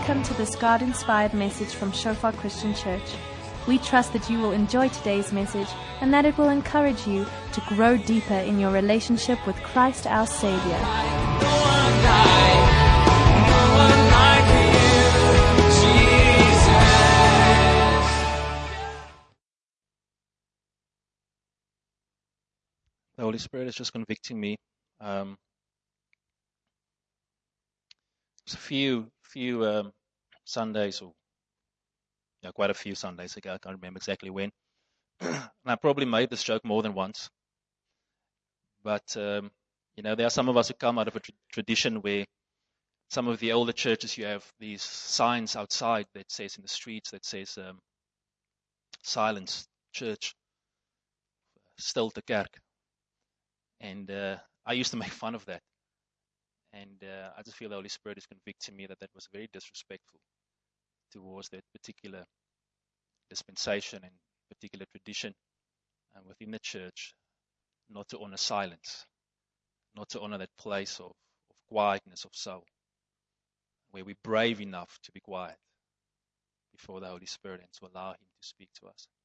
Welcome to this God-inspired message from Shofar Christian Church. We trust that you will enjoy today's message and that it will encourage you to grow deeper in your relationship with Christ our Savior. The Holy Spirit is just convicting me. It's a few Sundays, or quite a few Sundays ago. I can't remember exactly when. And I probably made this joke more than once. But there are some of us who come out of a tradition where some of the older churches, you have these signs outside that says in the streets that says silence, church, stilte kerk. And I used to make fun of that. And I just feel the Holy Spirit is convicting me that was very disrespectful towards that particular dispensation and particular tradition within the church, not to honor silence, not to honor that place of quietness of soul, where we're brave enough to be quiet before the Holy Spirit and to allow Him to speak to us.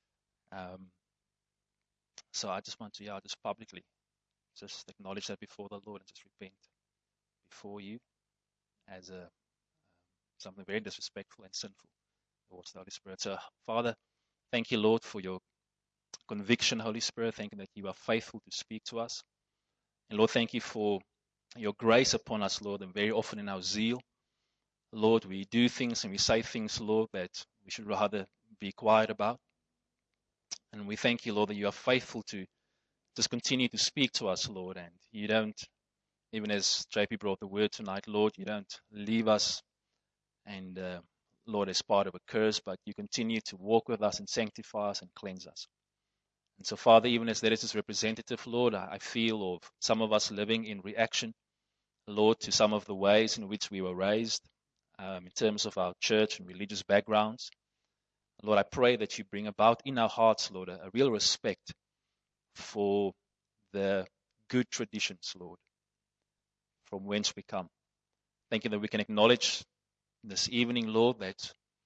So I just want to, just publicly, just acknowledge that before the Lord and just repent before you as something very disrespectful and sinful towards the Holy Spirit. So, Father, thank you, Lord, for your conviction, Holy Spirit. Thank you that you are faithful to speak to us. And Lord, thank you for your grace upon us, Lord, and very often in our zeal, Lord, we do things and we say things, Lord, that we should rather be quiet about. And we thank you, Lord, that you are faithful to just continue to speak to us, Lord, and you don't, even as JP brought the word tonight, Lord, you don't leave us and, Lord, as part of a curse, but you continue to walk with us and sanctify us and cleanse us. And so, Father, even as there is this representative, Lord, I feel of some of us living in reaction, Lord, to some of the ways in which we were raised in terms of our church and religious backgrounds. Lord, I pray that you bring about in our hearts, Lord, a real respect for the good traditions, Lord, from whence we come. Thank you that we can acknowledge this evening, Lord, that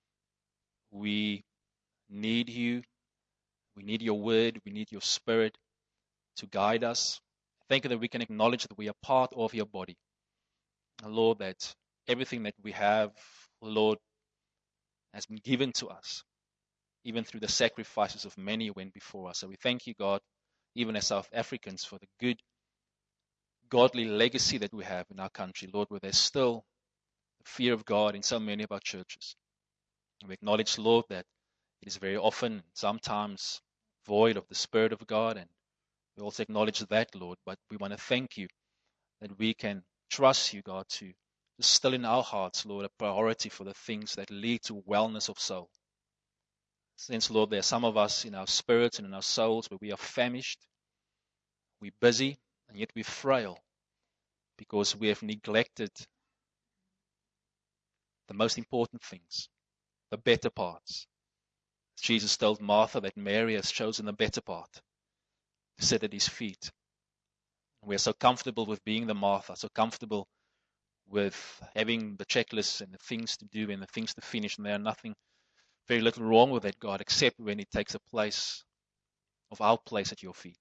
we need you, we need your word, we need your spirit to guide us. Thank you that we can acknowledge that we are part of your body. Lord, that everything that we have, Lord, has been given to us, even through the sacrifices of many who went before us. So we thank you, God, even as South Africans, for the good, godly legacy that we have in our country, Lord, where there's still the fear of God in so many of our churches. And we acknowledge, Lord, that it is very often, sometimes, void of the Spirit of God, and we also acknowledge that, Lord, but we want to thank you that we can trust you, God, to still in our hearts, Lord, a priority for the things that lead to wellness of soul. Since, Lord, there are some of us in our spirits and in our souls where we are famished, we're busy, and yet we're frail because we have neglected the most important things, the better parts. Jesus told Martha that Mary has chosen the better part to sit at his feet. We are so comfortable with being the Martha, so comfortable with having the checklists and the things to do and the things to finish, and there are nothing, very little wrong with that, God, except when it takes a place of our place at your feet.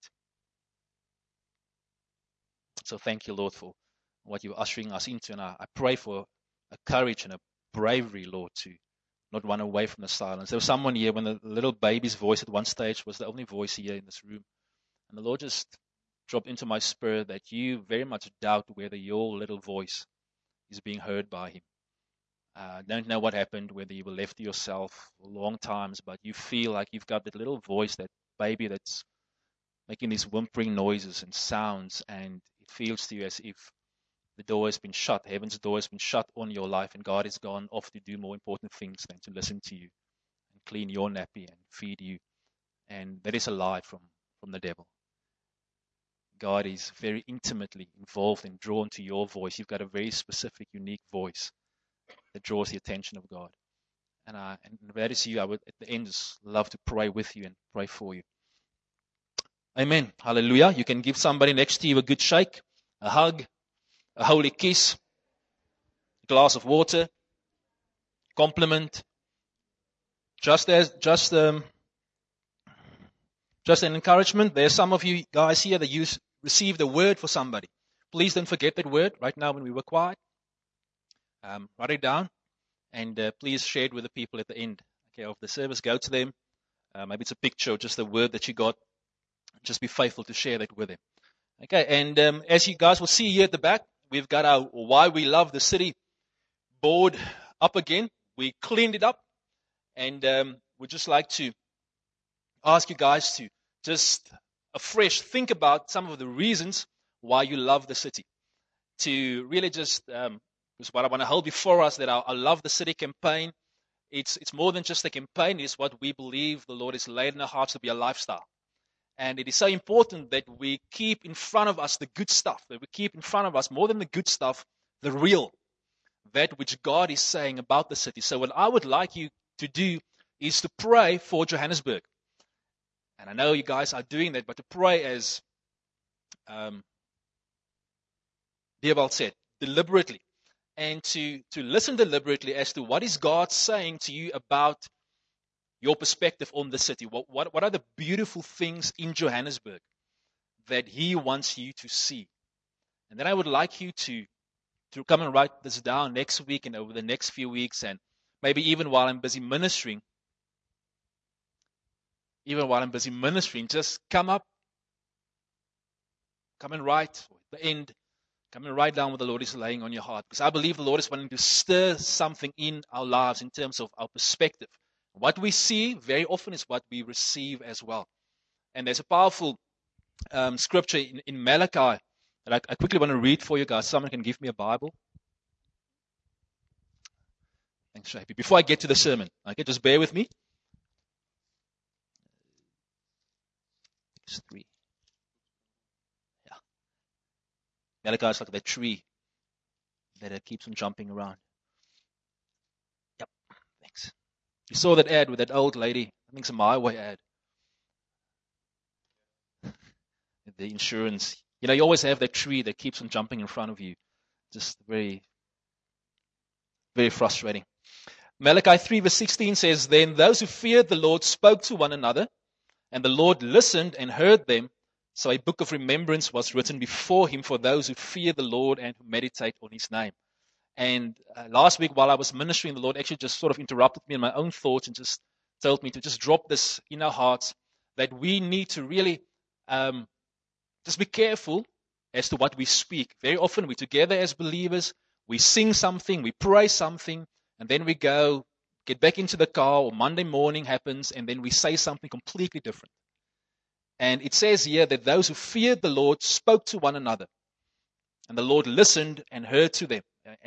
So thank you, Lord, for what you're ushering us into, and I pray for a courage and a bravery, Lord, to not run away from the silence. There was someone here when the little baby's voice at one stage was the only voice here in this room, and the Lord just dropped into my spirit that you very much doubt whether your little voice is being heard by him. Don't know what happened, whether you were left to yourself for long times, but you feel like you've got that little voice, that baby that's making these whimpering noises and sounds, and it feels to you as if the door has been shut, heaven's door has been shut on your life, and God has gone off to do more important things than to listen to you and clean your nappy and feed you. And that is a lie from the devil. God is very intimately involved and drawn to your voice. You've got a very specific, unique voice that draws the attention of God. And if that is you, I would at the end just love to pray with you and pray for you. Amen. Hallelujah. You can give somebody next to you a good shake, a hug, a holy kiss, a glass of water. compliment, just an encouragement. There's some of you guys here that received a word for somebody. Please don't forget that word right now when we were quiet. Write it down, and please share it with the people at the end of the service. Go to them. Maybe it's a picture or just a word that you got. Just be faithful to share that with them. Okay, and as you guys will see here at the back, we've got our Why We Love the City board up again. We cleaned it up, and we'd just like to ask you guys to just afresh think about some of the reasons why you love the city. To really just, is what I want to hold before us, that our Love the City campaign, it's more than just a campaign. It's what we believe the Lord has laid in our hearts to be a lifestyle. And it is so important that we keep in front of us the good stuff, that we keep in front of us, more than the good stuff, the real, that which God is saying about the city. So what I would like you to do is to pray for Johannesburg. And I know you guys are doing that, but to pray as Deobald said, deliberately. And to listen deliberately as to what is God saying to you about your perspective on the city. What are the beautiful things in Johannesburg that He wants you to see? And then I would like you to come and write this down next week and over the next few weeks, and maybe even while I'm busy ministering, just come and write at the end. Come and write down what the Lord is laying on your heart. Because I believe the Lord is wanting to stir something in our lives in terms of our perspective. What we see very often is what we receive as well. And there's a powerful scripture in Malachi that I quickly want to read for you guys. Someone can give me a Bible. Thanks, Shapey. Before I get to the sermon, okay, just bear with me. It's 3. Malachi is like that tree that keeps on jumping around. Yep, thanks. You saw that ad with that old lady. I think it's a My Way ad. The insurance. You know, you always have that tree that keeps on jumping in front of you. Just very, very frustrating. Malachi 3 verse 16 says, Then those who feared the Lord spoke to one another, and the Lord listened and heard them. So a book of remembrance was written before Him for those who fear the Lord and who meditate on His name. And last week while I was ministering, the Lord actually just sort of interrupted me in my own thoughts and just told me to just drop this in our hearts, that we need to really just be careful as to what we speak. Very often we're together as believers, we sing something, we pray something, and then we get back into the car, or Monday morning happens, and then we say something completely different. And it says here that those who feared the Lord spoke to one another. And the Lord listened and heard them.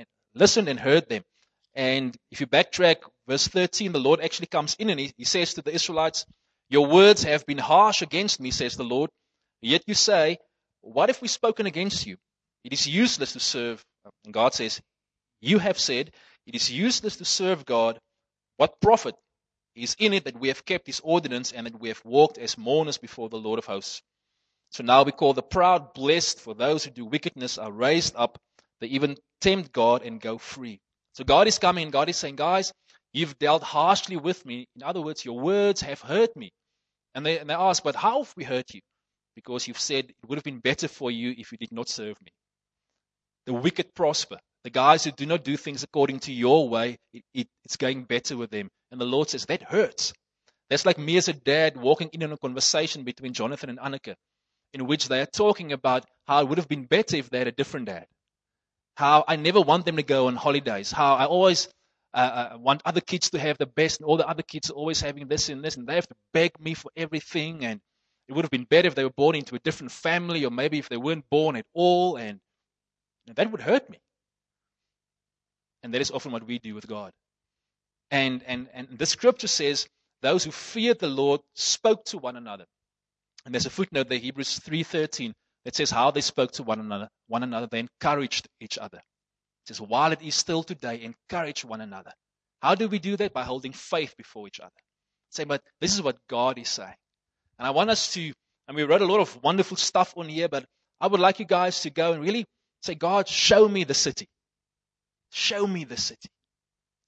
And if you backtrack, verse 13, the Lord actually comes in and he says to the Israelites, Your words have been harsh against me, says the Lord. Yet you say, What if we've spoken against you? It is useless to serve. And God says, You have said, It is useless to serve God. What profit is in it that we have kept His ordinance and that we have walked as mourners before the Lord of hosts? So now we call the proud blessed, for those who do wickedness are raised up. They even tempt God and go free. So God is coming and God is saying, guys, you've dealt harshly with me. In other words, your words have hurt me. And they ask, but how have we hurt you? Because you've said it would have been better for you if you did not serve me. The wicked prosper. The guys who do not do things according to your way, it's going better with them. And the Lord says, that hurts. That's like me as a dad walking in on a conversation between Jonathan and Anneke, in which they are talking about how it would have been better if they had a different dad. How I never want them to go on holidays. How I always want other kids to have the best, and all the other kids are always having this and this, and they have to beg me for everything. And it would have been better if they were born into a different family, or maybe if they weren't born at all. And that would hurt me. And that is often what we do with God. And the scripture says, those who feared the Lord spoke to one another. And there's a footnote there, Hebrews 3:13, that says how they spoke to one another, they encouraged each other. It says, while it is still today, encourage one another. How do we do that? By holding faith before each other. Say, but this is what God is saying. And I want us to, and we wrote a lot of wonderful stuff on here, but I would like you guys to go and really say, God, show me the city. Show me the city.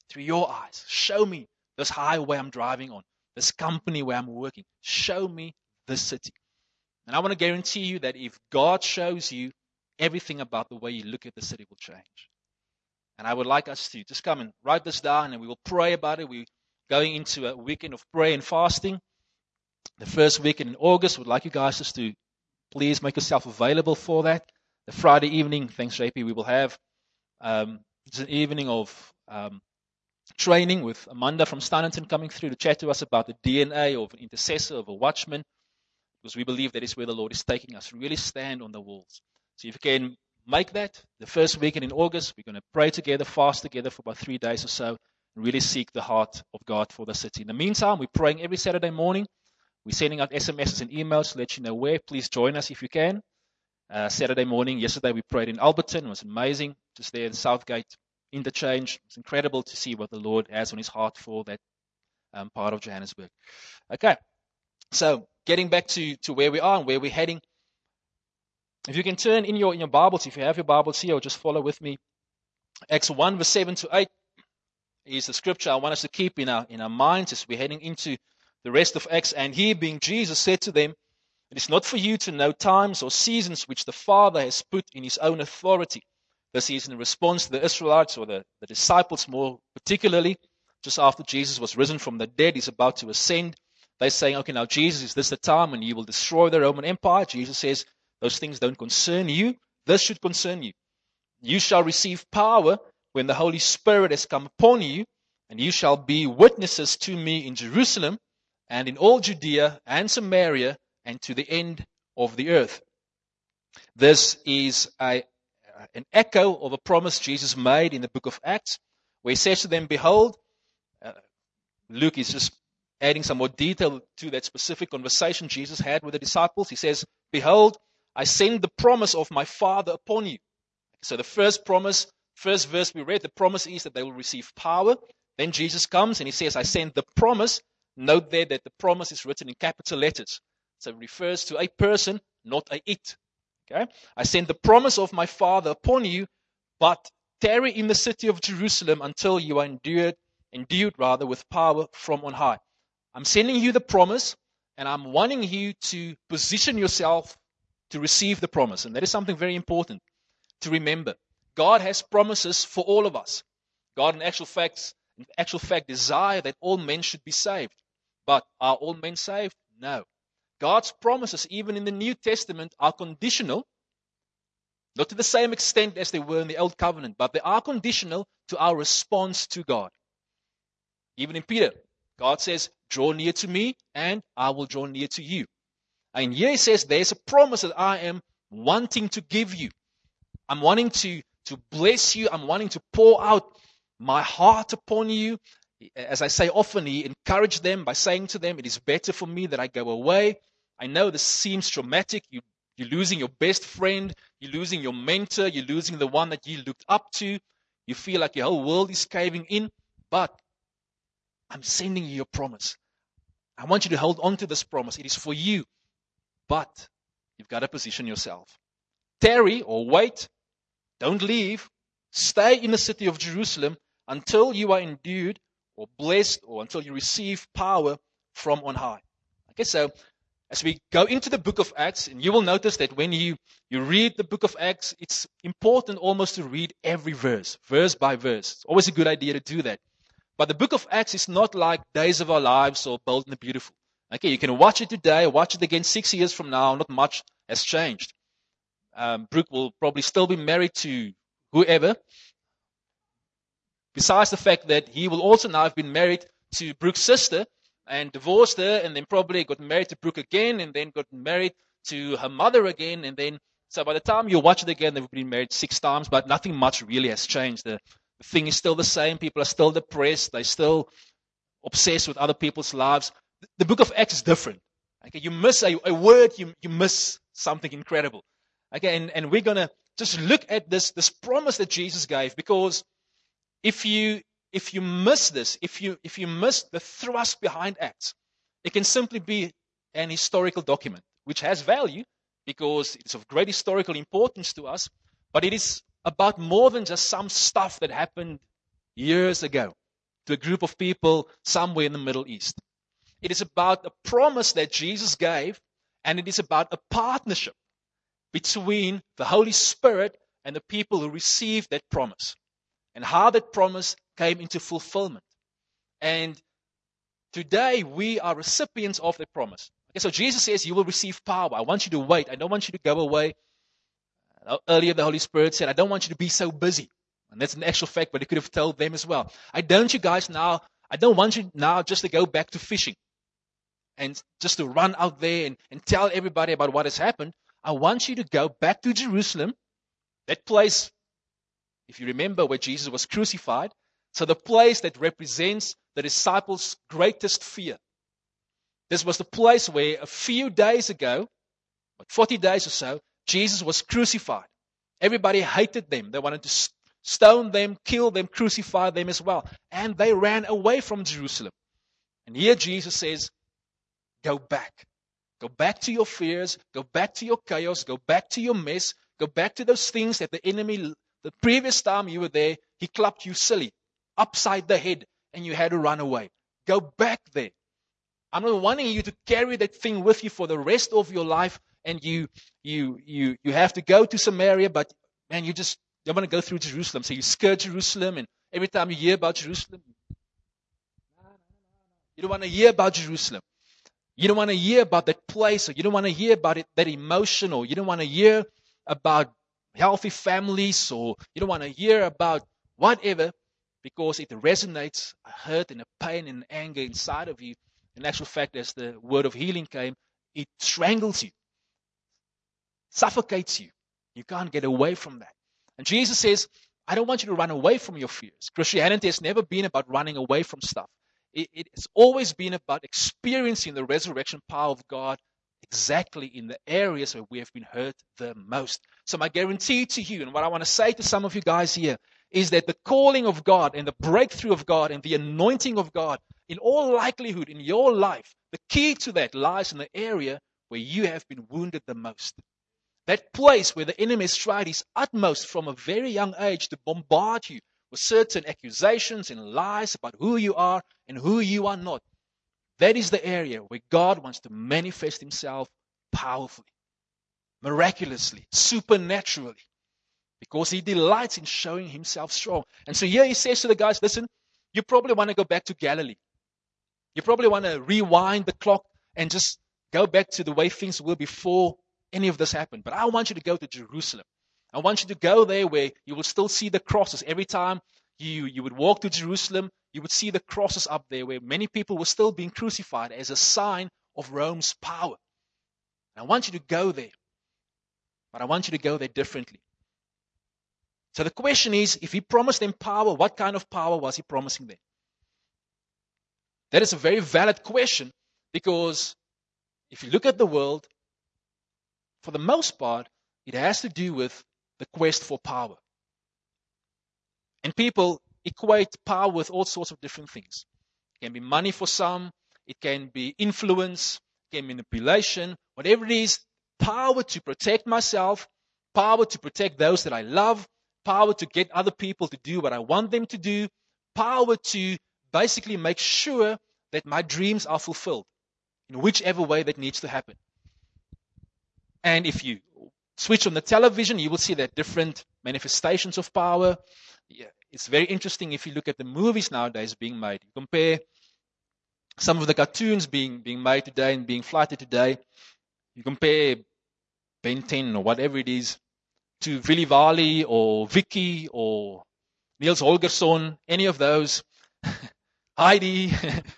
through your eyes. Show me this highway I'm driving on, this company where I'm working. Show me this city. And I want to guarantee you that if God shows you, everything about the way you look at the city will change. And I would like us to just come and write this down, and we will pray about it. We're going into a weekend of prayer and fasting. The first weekend in August, we'd like you guys just to please make yourself available for that. The Friday evening, thanks JP, we will have it's an evening of training with Amanda from Stannington coming through to chat to us about the DNA of an intercessor, of a watchman, because we believe that is where the Lord is taking us. Really stand on the walls. So if you can make that the first weekend in August, we're going to pray together, fast together for about 3 days or so, and really seek the heart of God for the city. In the meantime, we're praying every Saturday morning. We're sending out SMSs and emails to let you know where. Please join us if you can. Saturday morning, yesterday we prayed in Alberton. It was amazing. Just there in Southgate interchange. It's incredible to see what the Lord has on his heart for that part of Johannesburg. Okay, so getting back to where we are and where we're heading. If you can turn in your Bibles, if you have your Bibles here, or just follow with me. Acts 1 verse 7 to 8 is the scripture I want us to keep in our minds as we're heading into the rest of Acts. And he, being Jesus, said to them, "It is not for you to know times or seasons which the Father has put in his own authority." This is in response to the Israelites, or the disciples more particularly, just after Jesus was risen from the dead. He's about to ascend. They're saying, okay, now Jesus, is this the time when you will destroy the Roman Empire? Jesus says, those things don't concern you. This should concern you. You shall receive power when the Holy Spirit has come upon you, and you shall be witnesses to me in Jerusalem and in all Judea and Samaria and to the end of the earth. This is an echo of a promise Jesus made in the book of Acts, where he says to them, behold, Luke is just adding some more detail to that specific conversation Jesus had with the disciples. He says, behold, I send the promise of my Father upon you. So the first promise, first verse we read, the promise is that they will receive power. Then Jesus comes and he says, I send the promise. Note there that the promise is written in capital letters. So it refers to a person, not a it. Okay? I send the promise of my Father upon you, but tarry in the city of Jerusalem until you are endued with power from on high. I'm sending you the promise, and I'm wanting you to position yourself to receive the promise. And that is something very important to remember. God has promises for all of us. God, in actual fact, desire that all men should be saved. But are all men saved? No. God's promises, even in the New Testament, are conditional, not to the same extent as they were in the Old Covenant, but they are conditional to our response to God. Even in Peter, God says, draw near to me, and I will draw near to you. And here he says, there's a promise that I am wanting to give you. I'm wanting to bless you. I'm wanting to pour out my heart upon you. As I say often, he encouraged them by saying to them, it is better for me that I go away. I know this seems traumatic. You're losing your best friend. You're losing your mentor. You're losing the one that you looked up to. You feel like your whole world is caving in. But I'm sending you your promise. I want you to hold on to this promise. It is for you. But you've got to position yourself. Tarry or wait. Don't leave. Stay in the city of Jerusalem until you are endued or blessed, or until you receive power from on high. Okay, so as we go into the book of Acts, and you will notice that when you read the book of Acts, it's important almost to read every verse by verse. It's always a good idea to do that. But the book of Acts is not like Days of Our Lives or Bold and the Beautiful. Okay, you can watch it today, watch it again 6 years from now, not much has changed. Brooke will probably still be married to whoever, besides the fact that he will also now have been married to Brooke's sister and divorced her, and then probably got married to Brooke again, and then got married to her mother again, and then, so by the time you watch it again, they've been married 6 times, but nothing much really has changed. The thing is still the same. People are still depressed. They're still obsessed with other people's lives. The book of Acts is different. Okay, you miss a word, you miss something incredible. Okay, and we're going to just look at this promise that Jesus gave, because if you miss this, if you miss the thrust behind Acts, it can simply be an historical document, which has value because it's of great historical importance to us, but it is about more than just some stuff that happened years ago. to a group of people somewhere in the Middle East. It is about a promise that Jesus gave, and it is about a partnership between the Holy Spirit and the people who received that promise, and how that promise came into fulfillment. And today we are recipients of that promise. Okay, so Jesus says you will receive power. I want you to wait. I don't want you to go away. Earlier the Holy Spirit said, I don't want you to be so busy. And that's an actual fact, but he could have told them as well. I don't want you now just to go back to fishing and just to run out there and tell everybody about what has happened. I want you to go back to Jerusalem, that place, if you remember, where Jesus was crucified. So the place that represents the disciples' greatest fear. This was the place where a few days ago, 40 days or so, Jesus was crucified. Everybody hated them. They wanted to stone them, kill them, crucify them as well. And they ran away from Jerusalem. And here Jesus says, go back. Go back to your fears. Go back to your chaos. Go back to your mess. Go back to those things that the enemy, the previous time you were there, he clubbed you silly, upside the head, and you had to run away. Go back there. I'm not wanting you to carry that thing with you for the rest of your life, and you have to go to Samaria, but man, you want to go through Jerusalem. So you skirt Jerusalem, and every time you hear about Jerusalem, you don't want to hear about Jerusalem. You don't want to hear about that place, or you don't want to hear about it, that emotion, or you don't want to hear about healthy families, or you don't want to hear about whatever, because it resonates a hurt and a pain and anger inside of you. In actual fact, as the word of healing came, it strangles you, suffocates you. You can't get away from that. And Jesus says, I don't want you to run away from your fears. Christianity has never been about running away from stuff. It's always been about experiencing the resurrection power of God exactly in the areas where we have been hurt the most. So my guarantee to you, and what I want to say to some of you guys here, is that the calling of God and the breakthrough of God and the anointing of God, in all likelihood in your life, the key to that lies in the area where you have been wounded the most. That place where the enemy has tried his utmost from a very young age to bombard you with certain accusations and lies about who you are and who you are not. That is the area where God wants to manifest himself powerfully, miraculously, supernaturally, because he delights in showing himself strong. And so here he says to the guys, listen, you probably want to go back to Galilee. You probably want to rewind the clock and just go back to the way things were before any of this happened. But I want you to go to Jerusalem. I want you to go there where you will still see the crosses. Every time you would walk to Jerusalem, you would see the crosses up there where many people were still being crucified as a sign of Rome's power. And I want you to go there. But I want you to go there differently. So the question is, if he promised them power, what kind of power was he promising them? That is a very valid question, because if you look at the world, for the most part, it has to do with the quest for power. And people equate power with all sorts of different things. It can be money for some, it can be influence, it can be manipulation, whatever it is, power to protect myself, power to protect those that I love, power to get other people to do what I want them to do, power to basically make sure that my dreams are fulfilled in whichever way that needs to happen. And if you switch on the television, you will see that different manifestations of power. Yeah, it's very interesting if you look at the movies nowadays being made. You compare some of the cartoons being made today and being flighted today. You compare Ben 10 or whatever it is to Willy Wally or Vicky or Niels Holgersson, any of those, Heidi,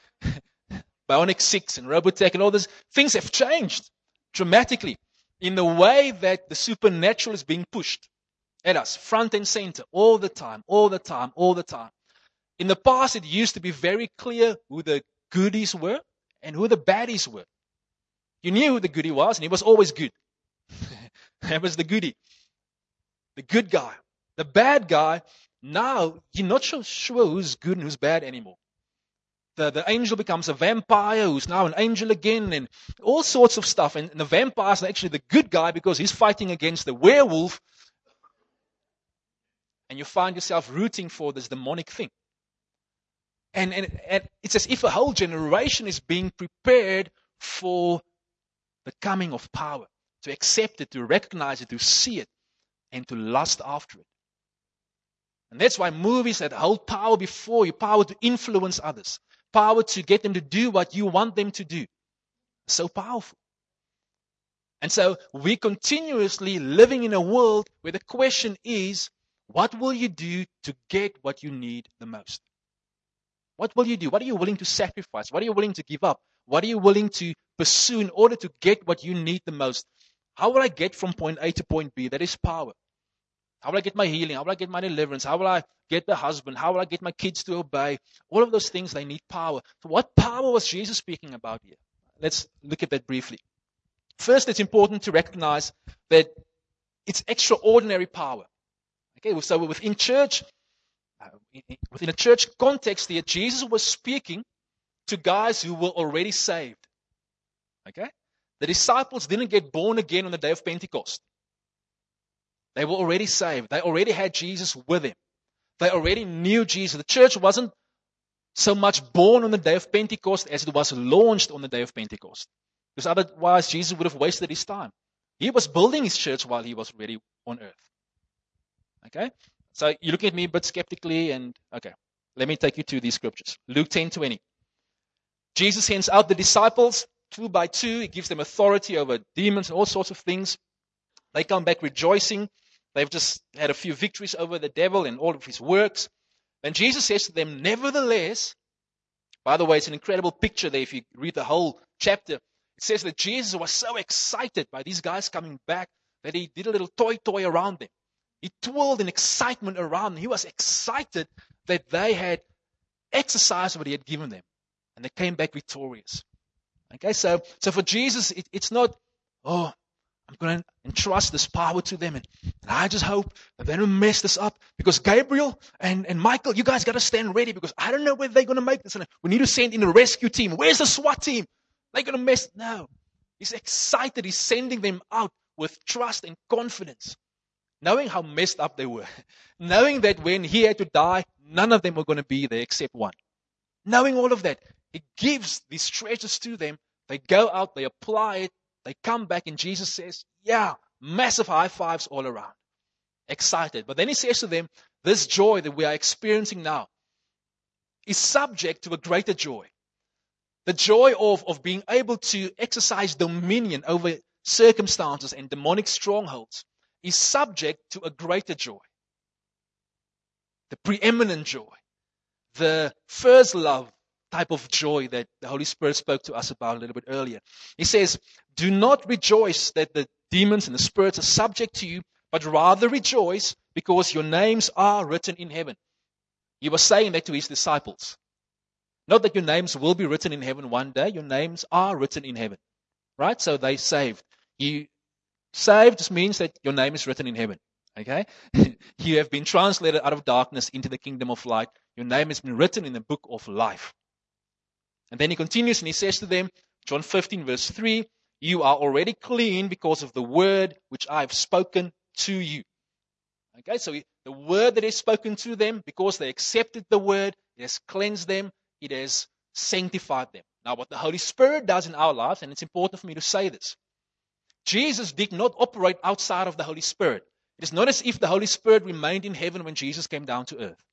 Bionic 6 and Robotech and all those things have changed dramatically in the way that the supernatural is being pushed at us, front and center, all the time. In the past, it used to be very clear who the goodies were and who the baddies were. You knew who the goodie was, and he was always good. That was the goodie. The good guy. The bad guy, now you're not sure who's good and who's bad anymore. The angel becomes a vampire who's now an angel again, and all sorts of stuff. And the vampire is actually the good guy because he's fighting against the werewolf. And you find yourself rooting for this demonic thing. And it's as if a whole generation is being prepared for the coming of power, to accept it, to recognize it, to see it, and to lust after it. And that's why movies that hold power before you, power to influence others, power to get them to do what you want them to do, so powerful. And so we're continuously living in a world where the question is, what will you do to get what you need the most? What will you do? What are you willing to sacrifice? What are you willing to give up? What are you willing to pursue in order to get what you need the most? How will I get from point A to point B? That is power. How will I get my healing? How will I get my deliverance? How will I get the husband? How will I get my kids to obey? All of those things, they need power. So what power was Jesus speaking about here? Let's look at that briefly. First, it's important to recognize that it's extraordinary power. Okay, so within church, within a church context here, Jesus was speaking to guys who were already saved. Okay? The disciples didn't get born again on the day of Pentecost. They were already saved. They already had Jesus with them. They already knew Jesus. The church wasn't so much born on the day of Pentecost as it was launched on the day of Pentecost. Because otherwise, Jesus would have wasted his time. He was building his church while he was already on earth. Okay? So you're looking at me a bit skeptically, and okay, let me take you to these scriptures. Luke 10:20. Jesus sends out the disciples 2 by 2. He gives them authority over demons and all sorts of things. They come back rejoicing. They've just had a few victories over the devil and all of his works. And Jesus says to them, nevertheless, by the way, it's an incredible picture there if you read the whole chapter. It says that Jesus was so excited by these guys coming back that he did a little toy around them. He twirled in excitement around them. He was excited that they had exercised what he had given them. And they came back victorious. Okay, so for Jesus, it's not, I'm going to entrust this power to them. And I just hope that they don't mess this up. Because Gabriel and Michael, you guys got to stand ready. Because I don't know whether they're going to make this. We need to send in a rescue team. Where's the SWAT team? They're going to mess. No. He's excited. He's sending them out with trust and confidence. Knowing how messed up they were. Knowing that when he had to die, none of them were going to be there except one. Knowing all of that, he gives these treasures to them. They go out, they apply it, they come back, and Jesus says, yeah, massive high fives all around. Excited. But then he says to them, this joy that we are experiencing now is subject to a greater joy. The joy of being able to exercise dominion over circumstances and demonic strongholds is subject to a greater joy. The preeminent joy. The first love type of joy that the Holy Spirit spoke to us about a little bit earlier. He says, do not rejoice that the demons and the spirits are subject to you, but rather rejoice because your names are written in heaven. He was saying that to his disciples. Not that your names will be written in heaven one day. Your names are written in heaven. Right? So they saved. You saved just means that your name is written in heaven. Okay? You have been translated out of darkness into the kingdom of light. Your name has been written in the book of life. And then he continues and he says to them, John 15 verse 3, you are already clean because of the word which I have spoken to you. Okay, so the word that is spoken to them, because they accepted the word, it has cleansed them, it has sanctified them. Now what the Holy Spirit does in our lives, and it's important for me to say this, Jesus did not operate outside of the Holy Spirit. It is not as if the Holy Spirit remained in heaven when Jesus came down to earth.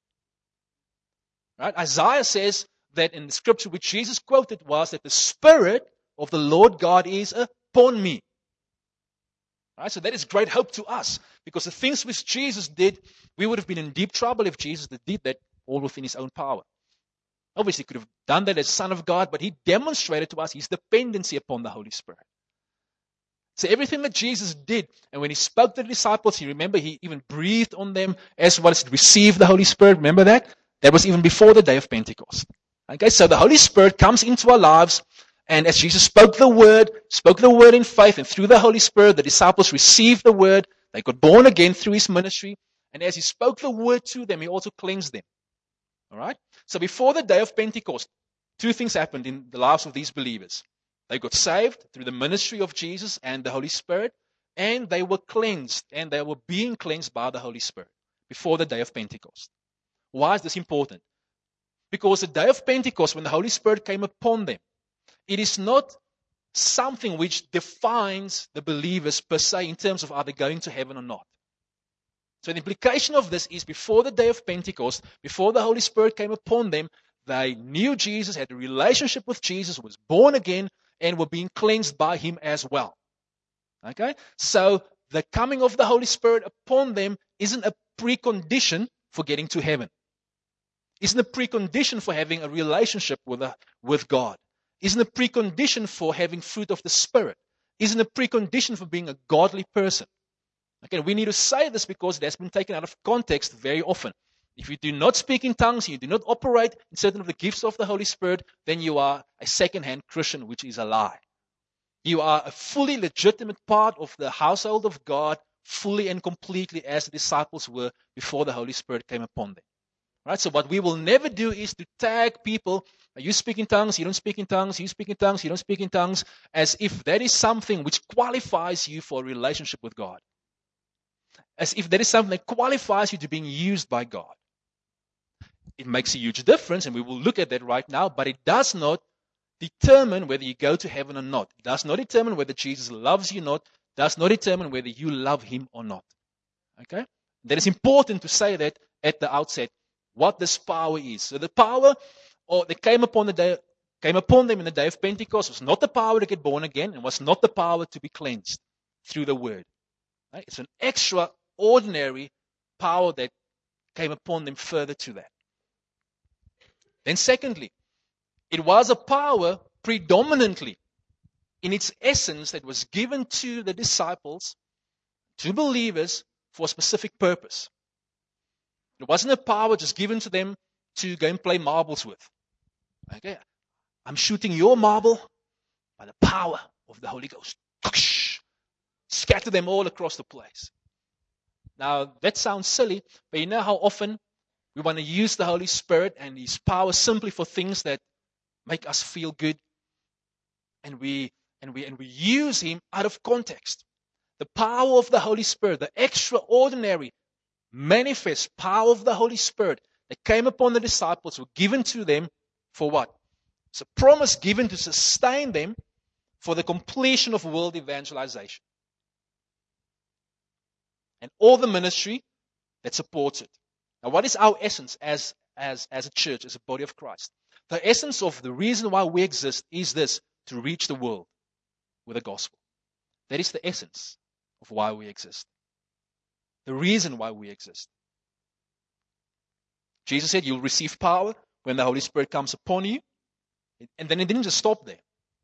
Right? Isaiah says that in the scripture which Jesus quoted was that the Spirit of the Lord God is upon me. Right? So that is great hope to us, because the things which Jesus did, we would have been in deep trouble if Jesus did that all within his own power. Obviously, he could have done that as Son of God, but he demonstrated to us his dependency upon the Holy Spirit. So everything that Jesus did, and when he spoke to the disciples, he even breathed on them as well as received the Holy Spirit. Remember that? That was even before the day of Pentecost. Okay, so the Holy Spirit comes into our lives, and as Jesus spoke the word in faith, and through the Holy Spirit, the disciples received the word. They got born again through his ministry, and as he spoke the word to them, he also cleansed them. All right? So before the day of Pentecost, two things happened in the lives of these believers. They got saved through the ministry of Jesus and the Holy Spirit, and they were cleansed, and they were being cleansed by the Holy Spirit before the day of Pentecost. Why is this important? Because the day of Pentecost, when the Holy Spirit came upon them, it is not something which defines the believers per se in terms of are they going to heaven or not. So the implication of this is before the day of Pentecost, before the Holy Spirit came upon them, they knew Jesus, had a relationship with Jesus, was born again, and were being cleansed by Him as well. Okay? So the coming of the Holy Spirit upon them isn't a precondition for getting to heaven. Isn't a precondition for having a relationship with God. Isn't a precondition for having fruit of the Spirit. Isn't a precondition for being a godly person. Okay, we need to say this because it has been taken out of context very often. If you do not speak in tongues, you do not operate in certain of the gifts of the Holy Spirit, then you are a second-hand Christian, which is a lie. You are a fully legitimate part of the household of God, fully and completely as the disciples were before the Holy Spirit came upon them. Right? So what we will never do is to tag people, you speak in tongues, you don't speak in tongues, you speak in tongues, you don't speak in tongues, as if that is something which qualifies you for a relationship with God. As if that is something that qualifies you to being used by God. It makes a huge difference, and we will look at that right now, but it does not determine whether you go to heaven or not. It does not determine whether Jesus loves you or not. It does not determine whether you love Him or not. Okay? That is important to say that at the outset, what this power is. So the power that came upon them in the day of Pentecost was not the power to get born again, and was not the power to be cleansed through the word. Right? It's an extraordinary power that came upon them further to that. Then secondly, it was a power predominantly in its essence that was given to the disciples, to believers, for a specific purpose. It wasn't a power just given to them to go and play marbles with. Okay? I'm shooting your marble by the power of the Holy Ghost. Scatter them all across the place. Now, that sounds silly, but you know how often we want to use the Holy Spirit and His power simply for things that make us feel good, and we use Him out of context. The power of the Holy Spirit, the extraordinary, manifest power of the Holy Spirit that came upon the disciples, were given to them for what? It's a promise given to sustain them for the completion of world evangelization. And all the ministry that supports it. Now, what is our essence as a church, as a body of Christ? The essence of the reason why we exist is this: to reach the world with the gospel. That is the essence of why we exist. The reason why we exist. Jesus said, you'll receive power when the Holy Spirit comes upon you. And then it didn't just stop there.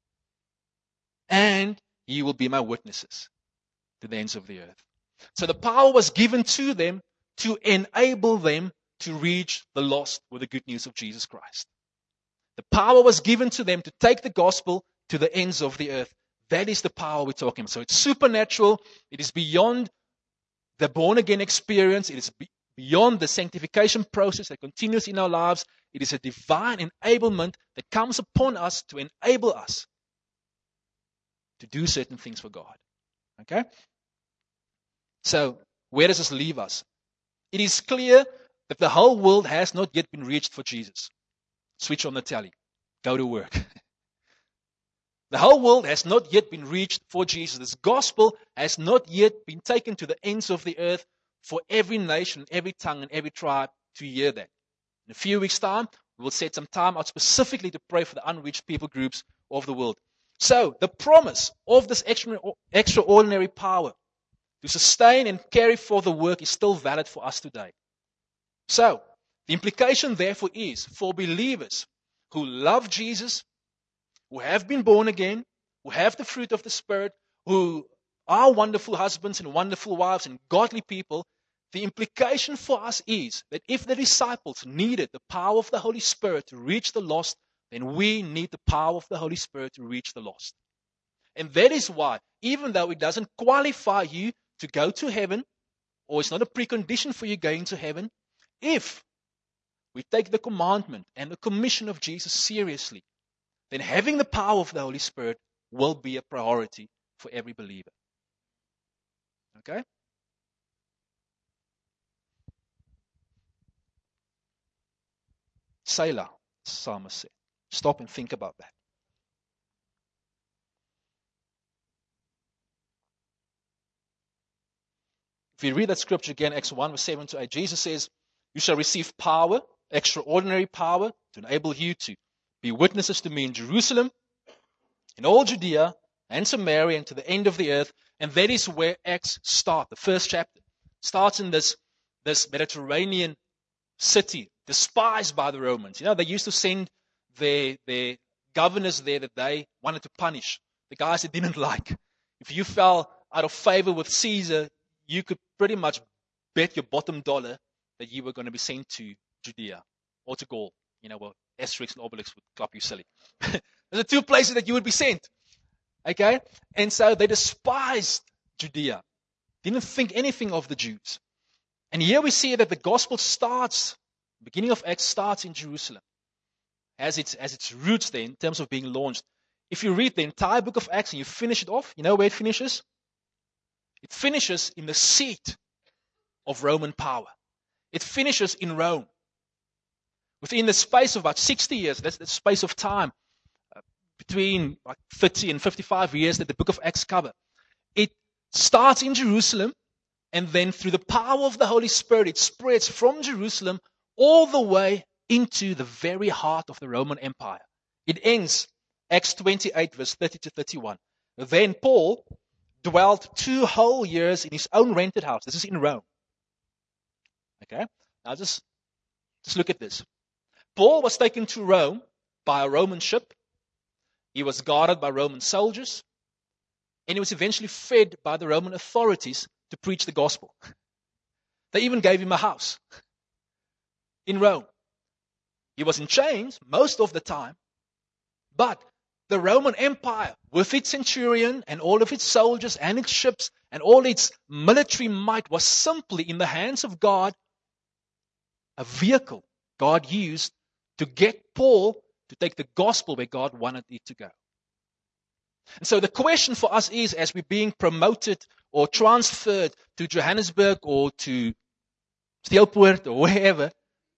And you will be my witnesses to the ends of the earth. So the power was given to them to enable them to reach the lost with the good news of Jesus Christ. The power was given to them to take the gospel to the ends of the earth. That is the power we're talking about. So it's supernatural. It is beyond the born-again experience. It is beyond the sanctification process that continues in our lives. It is a divine enablement that comes upon us to enable us to do certain things for God. Okay? So, where does this leave us? It is clear that the whole world has not yet been reached for Jesus. Switch on the telly. Go to work. The whole world has not yet been reached for Jesus. This gospel has not yet been taken to the ends of the earth for every nation, every tongue, and every tribe to hear that. In a few weeks' time, we will set some time out specifically to pray for the unreached people groups of the world. So, the promise of this extraordinary power to sustain and carry forth the work is still valid for us today. So, the implication therefore is for believers who love Jesus, who have been born again, who have the fruit of the Spirit, who are wonderful husbands and wonderful wives and godly people, the implication for us is that if the disciples needed the power of the Holy Spirit to reach the lost, then we need the power of the Holy Spirit to reach the lost. And that is why, even though it doesn't qualify you to go to heaven, or it's not a precondition for you going to heaven, if we take the commandment and the commission of Jesus seriously, then having the power of the Holy Spirit will be a priority for every believer. Okay? Selah, the psalmist said. Stop and think about that. If you read that scripture again, Acts 1, verse 7 to 8, Jesus says, you shall receive power, extraordinary power, to enable you to be witnesses to me in Jerusalem, in all Judea and Samaria, and to the end of the earth. And that is where Acts starts. The first chapter starts in this Mediterranean city, despised by the Romans. You know, they used to send their governors there that they wanted to punish, the guys they didn't like. If you fell out of favor with Caesar, you could pretty much bet your bottom dollar that you were going to be sent to Judea or to Gaul. You know, well, Asterix and Obelix would clap you silly. Those are two places that you would be sent. Okay? And so they despised Judea. Didn't think anything of the Jews. And here we see that the gospel starts, the beginning of Acts starts in Jerusalem. As its roots there in terms of being launched. If you read the entire book of Acts and you finish it off, you know where it finishes? It finishes in the seat of Roman power. It finishes in Rome. Within the space of about 60 years, that's the space of time, between like 30 and 55 years that the book of Acts cover. It starts in Jerusalem, and then through the power of the Holy Spirit, it spreads from Jerusalem all the way into the very heart of the Roman Empire. It ends, Acts 28, verse 30 to 31. Then Paul dwelt 2 whole years in his own rented house. This is in Rome. Okay? Now just look at this. Paul was taken to Rome by a Roman ship. He was guarded by Roman soldiers. And he was eventually fed by the Roman authorities to preach the gospel. They even gave him a house in Rome. He was in chains most of the time. But the Roman Empire, with its centurion and all of its soldiers and its ships and all its military might, was simply in the hands of God, a vehicle God used to get Paul to take the gospel where God wanted it to go. And so the question for us is, as we're being promoted or transferred to Johannesburg or to Steelpoort or wherever,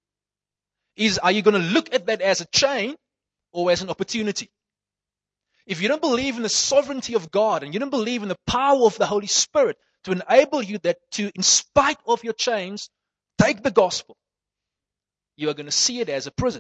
is are you going to look at that as a chain or as an opportunity? If you don't believe in the sovereignty of God and you don't believe in the power of the Holy Spirit to enable you that to, in spite of your chains, take the gospel, you are going to see it as a prison.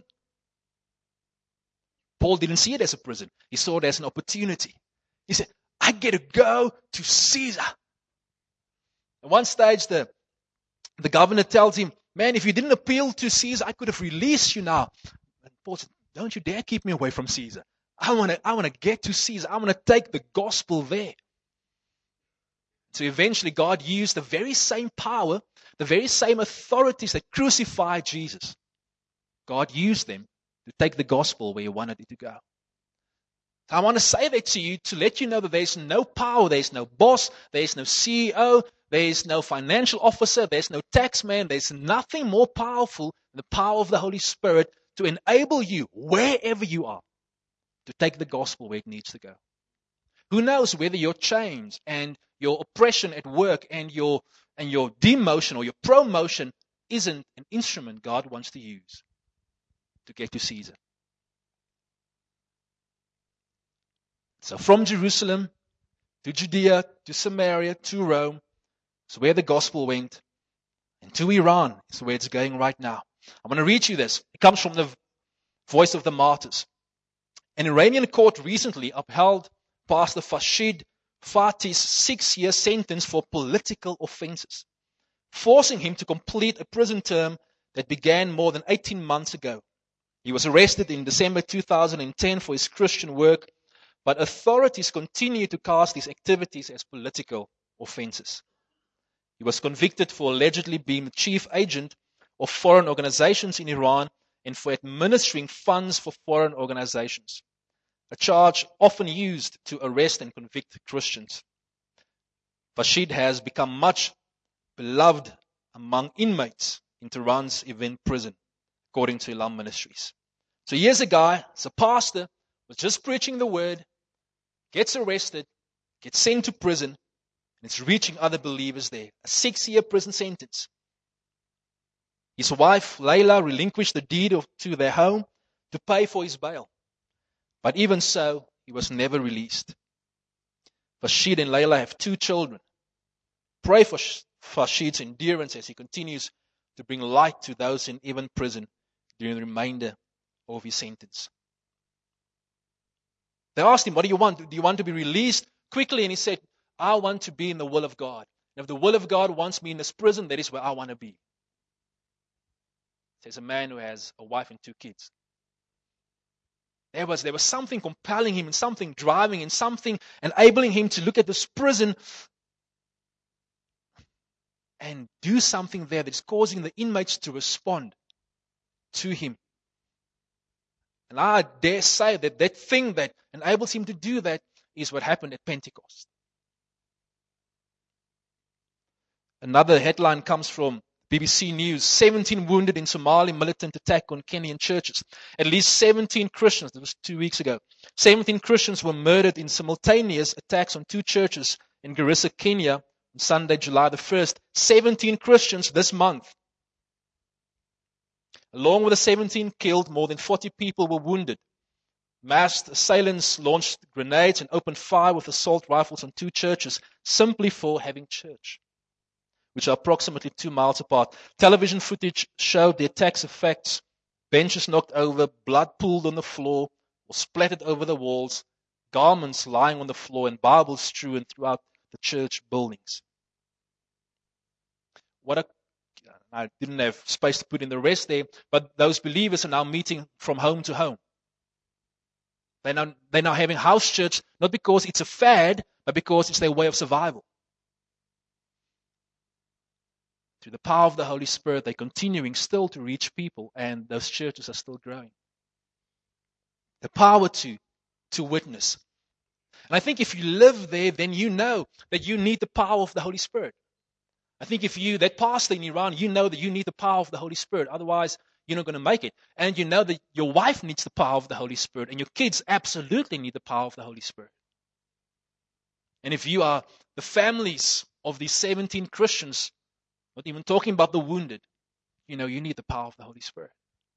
Paul didn't see it as a prison. He saw it as an opportunity. He said, I get to go to Caesar. At one stage, the governor tells him, man, if you didn't appeal to Caesar, I could have released you now. And Paul said, don't you dare keep me away from Caesar. I want to get to Caesar. I want to take the gospel there. So eventually God used the very same power, the very same authorities that crucified Jesus. God used them to take the gospel where He wanted it to go. So I want to say that to you to let you know that there's no power, there's no boss, there's no CEO, there's no financial officer, there's no taxman, there's nothing more powerful than the power of the Holy Spirit to enable you, wherever you are, to take the gospel where it needs to go. Who knows whether your chains and your oppression at work and your demotion or your promotion isn't an instrument God wants to use to get to Caesar. So from Jerusalem to Judea to Samaria to Rome is where the gospel went, and to Iran is where it's going right now. I'm going to read you this. It comes from the Voice of the Martyrs. An Iranian court recently upheld Pastor Farshid Fatih's 6-year sentence for political offenses, forcing him to complete a prison term that began more than 18 months ago. He was arrested in December 2010 for his Christian work, but authorities continue to cast these activities as political offenses. He was convicted for allegedly being the chief agent of foreign organizations in Iran and for administering funds for foreign organizations, a charge often used to arrest and convict Christians. Farshid has become much beloved among inmates in Tehran's Evin prison, according to Elam Ministries. So here's a guy, it's a pastor, was just preaching the word, gets arrested, gets sent to prison, and it's reaching other believers there. A 6-year prison sentence. His wife, Layla, relinquished the deed to their home to pay for his bail. But even so, he was never released. Farshid and Layla have 2 children. Pray for Farshid's endurance as he continues to bring light to those in even prison during the remainder of his sentence. They asked him, what do you want? Do you want to be released quickly? And he said, I want to be in the will of God. And if the will of God wants me in this prison, that is where I want to be. Says a man who has a wife and 2 kids. There was something compelling him and something driving and something enabling him to look at this prison and do something there that's causing the inmates to respond to him. And I dare say that thing that enables him to do that is what happened at Pentecost. Another headline comes from BBC News. 17 wounded in Somali militant attack on Kenyan churches. At least 17 Christians, that was 2 weeks ago, 17 Christians were murdered in simultaneous attacks on 2 churches in Garissa, Kenya, on Sunday, July the 1st. 17 Christians this month. Along with the 17 killed, more than 40 people were wounded. Masked assailants launched grenades and opened fire with assault rifles on 2 churches simply for having church, which are approximately 2 miles apart. Television footage showed the attack's effects. Benches knocked over, blood pooled on the floor or splattered over the walls, garments lying on the floor, and Bibles strewn throughout the church buildings. I didn't have space to put in the rest there, but those believers are now meeting from home to home. They're now having house church, not because it's a fad, but because it's their way of survival. Through the power of the Holy Spirit, they're continuing still to reach people, and those churches are still growing. The power to witness. And I think if you live there, then you know that you need the power of the Holy Spirit. I think if you, that pastor in Iran, you know that you need the power of the Holy Spirit. Otherwise, you're not going to make it. And you know that your wife needs the power of the Holy Spirit, and your kids absolutely need the power of the Holy Spirit. And if you are the families of these 17 Christians, not even talking about the wounded, you know you need the power of the Holy Spirit.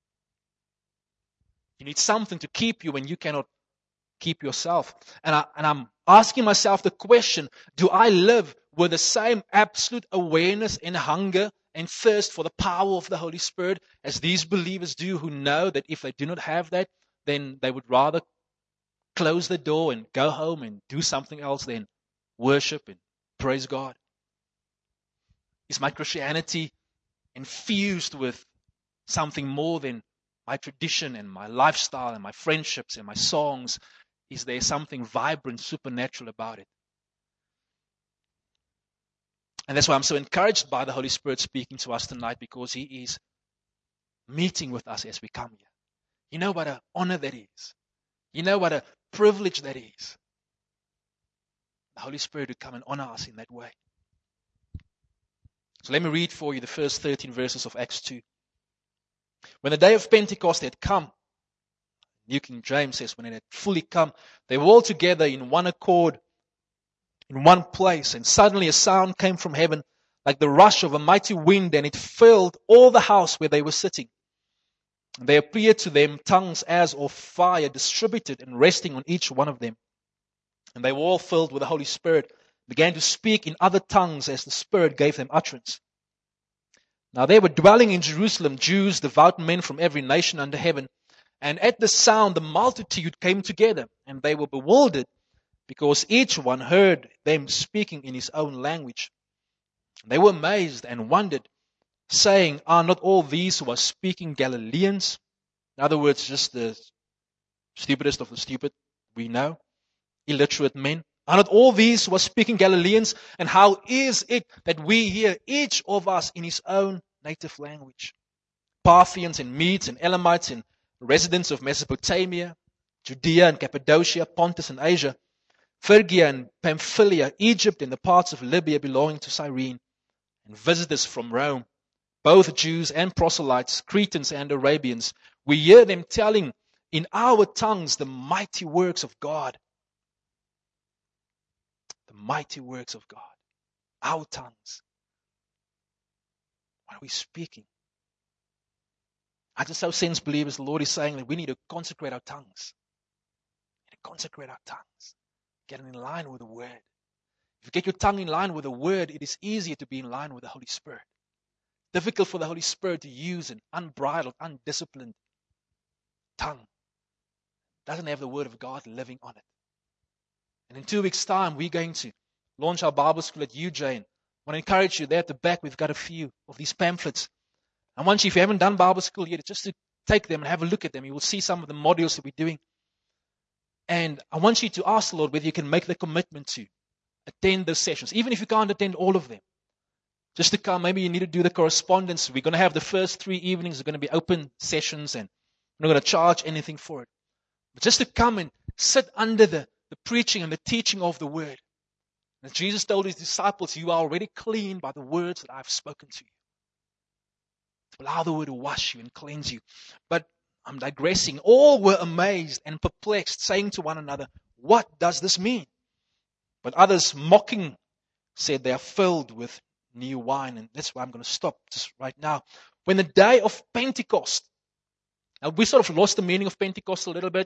You need something to keep you when you cannot keep yourself. And I'm asking myself the question, do I live with the same absolute awareness and hunger and thirst for the power of the Holy Spirit as these believers do, who know that if they do not have that, then they would rather close the door and go home and do something else than worship and praise God? Is my Christianity infused with something more than my tradition and my lifestyle and my friendships and my songs? Is there something vibrant, supernatural about it? And that's why I'm so encouraged by the Holy Spirit speaking to us tonight, because He is meeting with us as we come here. You know what an honor that is. You know what a privilege that is. The Holy Spirit would come and honor us in that way. So let me read for you the first 13 verses of Acts 2. When the day of Pentecost had come, New King James says, when it had fully come, they were all together in one accord, in one place, and suddenly a sound came from heaven like the rush of a mighty wind, and it filled all the house where they were sitting. And there appeared to them tongues as of fire, distributed and resting on each one of them. And they were all filled with the Holy Spirit, began to speak in other tongues as the Spirit gave them utterance. Now there were dwelling in Jerusalem Jews, devout men from every nation under heaven. And at the sound, the multitude came together, and they were bewildered, because each one heard them speaking in his own language. They were amazed and wondered, saying, are not all these who are speaking Galileans? In other words, just the stupidest of the stupid, we know, illiterate men. Are not all these who are speaking Galileans? And how is it that we hear each of us in his own native language? Parthians and Medes and Elamites and residents of Mesopotamia, Judea and Cappadocia, Pontus and Asia, Phrygia and Pamphylia, Egypt and the parts of Libya belonging to Cyrene, and visitors from Rome, both Jews and proselytes, Cretans and Arabians. We hear them telling in our tongues the mighty works of God. The mighty works of God. Our tongues. What are we speaking? I just so sense, believers, the Lord is saying that we need to consecrate our tongues. We need to consecrate our tongues. Get in line with the Word. If you get your tongue in line with the Word, it is easier to be in line with the Holy Spirit. Difficult for the Holy Spirit to use an unbridled, undisciplined tongue. Doesn't have the Word of God living on it. And in 2 weeks' time, we're going to launch our Bible school at UJ. I want to encourage you, there at the back, we've got a few of these pamphlets. I want you, if you haven't done Bible school yet, just to take them and have a look at them. You will see some of the modules that we're doing. And I want you to ask the Lord whether you can make the commitment to attend those sessions, even if you can't attend all of them. Just to come, maybe you need to do the correspondence. We're going to have the first 3 evenings are going to be open sessions, and we're not going to charge anything for it. But just to come and sit under the preaching and the teaching of the Word. And Jesus told His disciples, you are already clean by the words that I've spoken to you. To allow the Word to wash you and cleanse you. But I'm digressing. All were amazed and perplexed, saying to one another, what does this mean? But others, mocking, said they are filled with new wine. And that's why I'm going to stop just right now. When the day of Pentecost, now we sort of lost the meaning of Pentecost a little bit.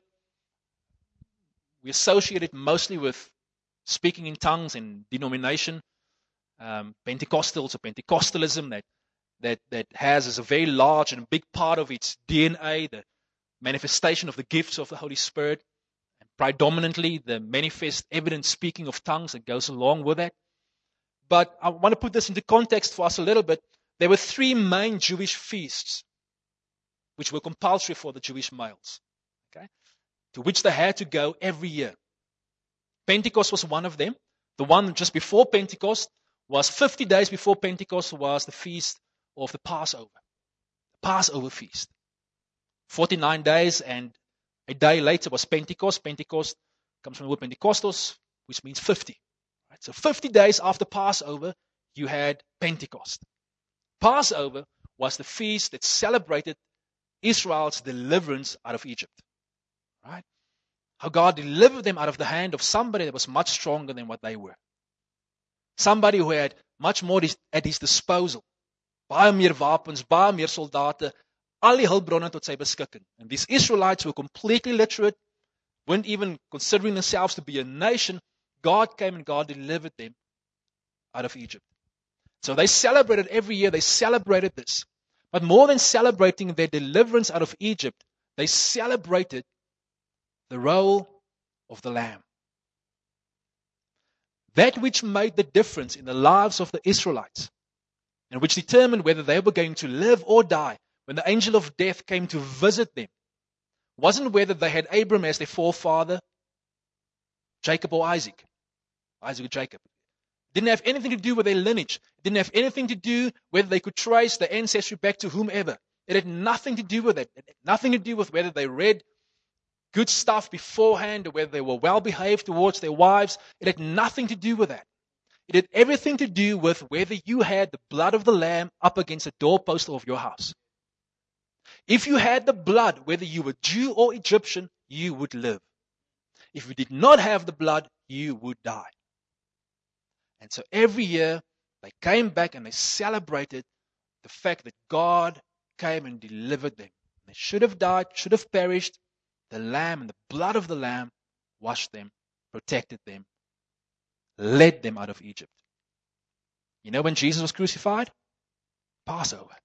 We associate it mostly with speaking in tongues and denomination. Pentecostals or Pentecostalism that has as a very large and big part of its DNA the manifestation of the gifts of the Holy Spirit. And predominantly the manifest evidence speaking of tongues that goes along with that. But I want to put this into context for us a little bit. There were 3 main Jewish feasts which were compulsory for the Jewish males. Okay? To which they had to go every year. Pentecost was one of them. The one just before Pentecost was 50 days before Pentecost was the feast of the Passover. The Passover feast. 49 days and a day later was Pentecost. Pentecost comes from the word Pentecostos, which means 50. Right? So 50 days after Passover, you had Pentecost. Passover was the feast that celebrated Israel's deliverance out of Egypt. Right? How God delivered them out of the hand of somebody that was much stronger than what they were. Somebody who had much more at his disposal. Baie meer wapens, baie meer soldate, al die hulpbronne tot sy beskikking. And these Israelites were completely literate, weren't even considering themselves to be a nation. God came and God delivered them out of Egypt. So they celebrated every year, they celebrated this. But more than celebrating their deliverance out of Egypt, they celebrated the role of the Lamb. That which made the difference in the lives of the Israelites and which determined whether they were going to live or die when the angel of death came to visit them wasn't whether they had Abraham as their forefather, Jacob or Isaac. Isaac or Jacob. It didn't have anything to do with their lineage. It didn't have anything to do whether they could trace their ancestry back to whomever. It had nothing to do with it. It had nothing to do with whether they read good stuff beforehand or whether they were well behaved towards their wives. It had nothing to do with that. It had everything to do with whether you had the blood of the Lamb up against the doorpost of your house. If you had the blood, whether you were Jew or Egyptian, you would live. If you did not have the blood, you would die. And so every year, they came back and they celebrated the fact that God came and delivered them. They should have died, should have perished. The Lamb and the blood of the Lamb washed them, protected them, led them out of Egypt. You know when Jesus was crucified? Passover.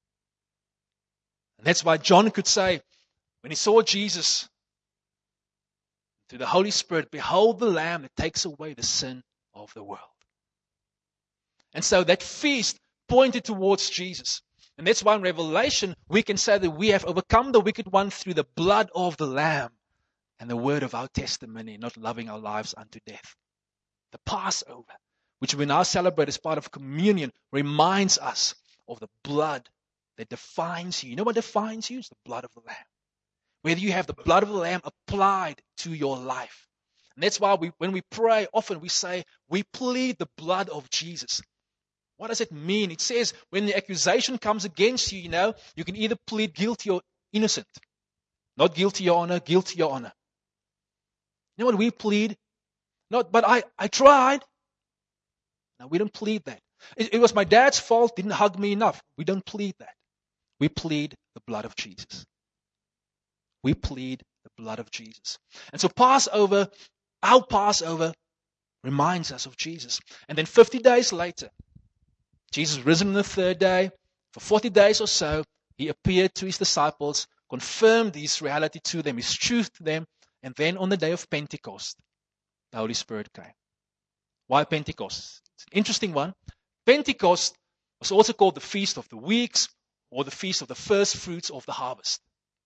And that's why John could say, when he saw Jesus, through the Holy Spirit, behold the Lamb that takes away the sin of the world. And so that feast pointed towards Jesus. And that's why in Revelation we can say that we have overcome the wicked one through the blood of the Lamb and the word of our testimony, not loving our lives unto death. The Passover, which we now celebrate as part of communion, reminds us of the blood that defines you. You know what defines you? It's the blood of the Lamb. Whether you have the blood of the Lamb applied to your life. And that's why when we pray, often we say, we plead the blood of Jesus. What does it mean? It says when the accusation comes against you, you can either plead guilty or innocent. Not guilty, Your Honor, guilty, Your Honor. You know what we plead? Not, but I tried. No, we don't plead that. It was my dad's fault, didn't hug me enough. We don't plead that. We plead the the blood of Jesus. We plead the blood of Jesus. And so Passover, our Passover, reminds us of Jesus. And then 50 days later, Jesus risen on the third day. For 40 days or so, he appeared to his disciples, confirmed his reality to them, his truth to them. And then on the day of Pentecost, the Holy Spirit came. Why Pentecost? It's an interesting one. Pentecost was also called the Feast of the Weeks or the Feast of the First Fruits of the Harvest.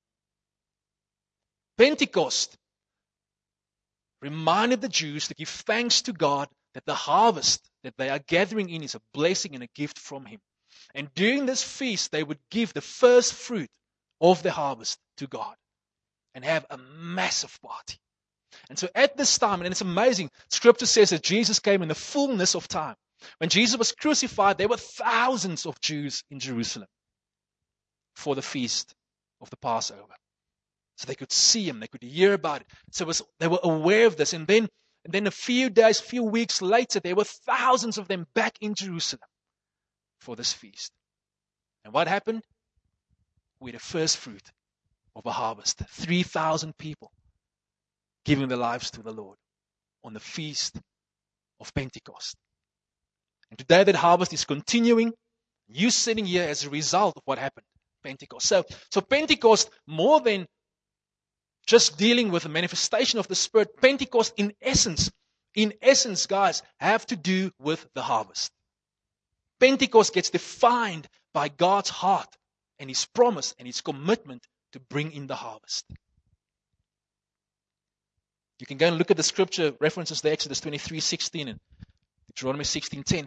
Pentecost reminded the Jews to give thanks to God that the harvest that they are gathering in is a blessing and a gift from Him. And during this feast, they would give the first fruit of the harvest to God and have a massive party. And so at this time, and it's amazing, Scripture says that Jesus came in the fullness of time. When Jesus was crucified, there were thousands of Jews in Jerusalem for the feast of the Passover. So they could see Him, they could hear about it. So they were aware of this. And then a few days, few weeks later, there were thousands of them back in Jerusalem for this feast. And what happened? We had the first fruit of a harvest. 3,000 people giving their lives to the Lord on the feast of Pentecost. And today that harvest is continuing. You sitting here as a result of what happened, Pentecost. So Pentecost, more than just dealing with the manifestation of the Spirit, Pentecost in essence, guys, have to do with the harvest. Pentecost gets defined by God's heart and His promise and His commitment to bring in the harvest. You can go and look at the scripture references to Exodus 23:16 and Deuteronomy 16:10.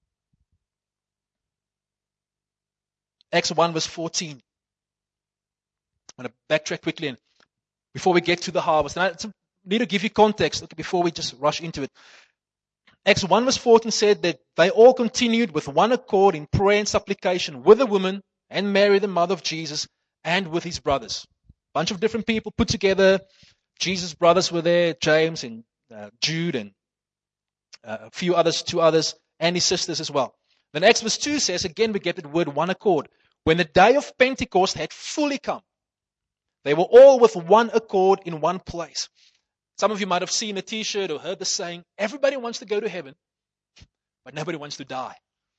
Acts 1 verse 14. I'm going to backtrack quickly and before we get to the harvest. And I need to give you context before we just rush into it. Acts 1 verse 14 said that they all continued with one accord in prayer and supplication with the woman and Mary, the mother of Jesus, and with his brothers. A bunch of different people put together. Jesus' brothers were there, James and Jude and a few others, 2 others, and his sisters as well. Then Acts verse 2 says, again we get the word one accord. When the day of Pentecost had fully come, they were all with one accord in one place. Some of you might have seen a t-shirt or heard the saying, everybody wants to go to heaven, but nobody wants to die.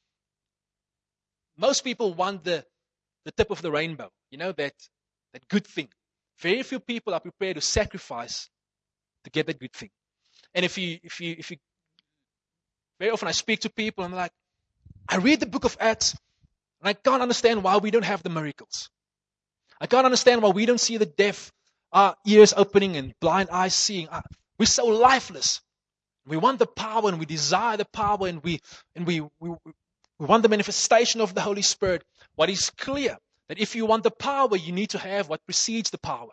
Most people want the tip of the rainbow, that good thing. Very few people are prepared to sacrifice to get that good thing. And if you very often I speak to people and they're like, I read the book of Acts and I can't understand why we don't have the miracles. I can't understand why we don't see the deaf ears opening and blind eyes seeing. We're so lifeless. We want the power and we desire the power and we want the manifestation of the Holy Spirit. What is clear, that if you want the power, you need to have what precedes the power.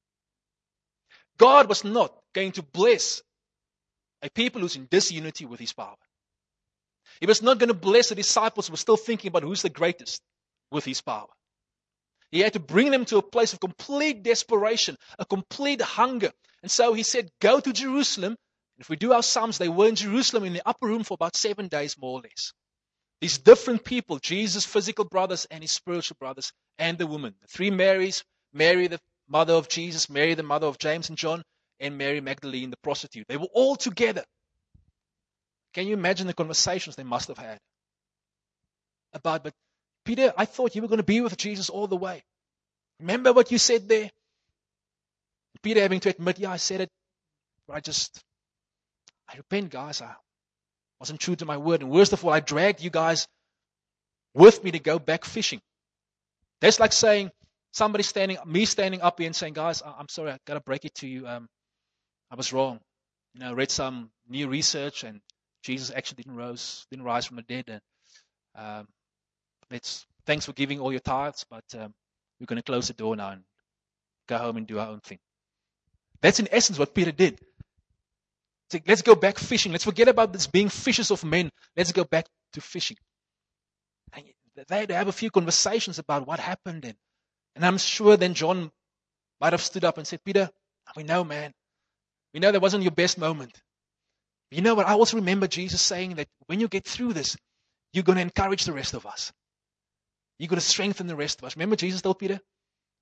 God was not going to bless a people who's in disunity with His power. He was not going to bless the disciples who were still thinking about who's the greatest with His power. He had to bring them to a place of complete desperation, a complete hunger. And so He said, go to Jerusalem. If we do our sums, they were in Jerusalem in the upper room for about 7 days, more or less. These different people, Jesus' physical brothers and His spiritual brothers, and the woman. The 3 Marys, Mary the mother of Jesus, Mary the mother of James and John, and Mary Magdalene the prostitute. They were all together. Can you imagine the conversations they must have had? But Peter, I thought you were going to be with Jesus all the way. Remember what you said there? Peter having to admit, yeah, I said it, but I repent, guys. I wasn't true to my word. And worst of all, I dragged you guys with me to go back fishing. That's like saying, me standing up here and saying, guys, I'm sorry, I got to break it to you. I was wrong. I read some new research and Jesus actually didn't rise from the dead. And thanks for giving all your tithes, but we're going to close the door now and go home and do our own thing. That's in essence what Peter did. So let's go back fishing. Let's forget about this being fishers of men. Let's go back to fishing. And they had to have a few conversations about what happened. And I'm sure then John might have stood up and said, Peter, we know, man. We know that wasn't your best moment. But you know what? I also remember Jesus saying that when you get through this, you're going to encourage the rest of us. You're going to strengthen the rest of us. Remember Jesus told Peter,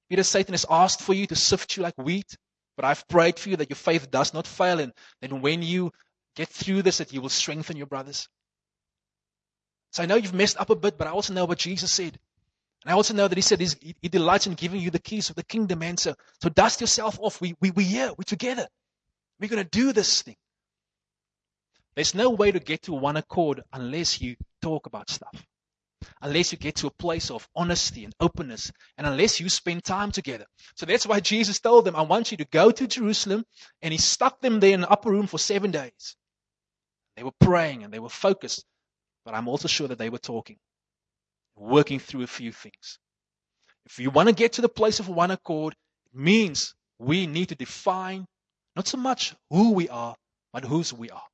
Peter, Satan has asked for you to sift you like wheat, but I've prayed for you that your faith does not fail, and then when you get through this, that you will strengthen your brothers. So I know you've messed up a bit, but I also know what Jesus said. And I also know that He said He delights in giving you the keys of the kingdom, man. So dust yourself off. We're here. We're together. We're going to do this thing. There's no way to get to one accord unless you talk about stuff. Unless you get to a place of honesty and openness, and unless you spend time together. So that's why Jesus told them, I want you to go to Jerusalem, and He stuck them there in the upper room for 7 days. They were praying and they were focused, but I'm also sure that they were talking, working through a few things. If you want to get to the place of one accord, it means we need to define not so much who we are, but whose we are.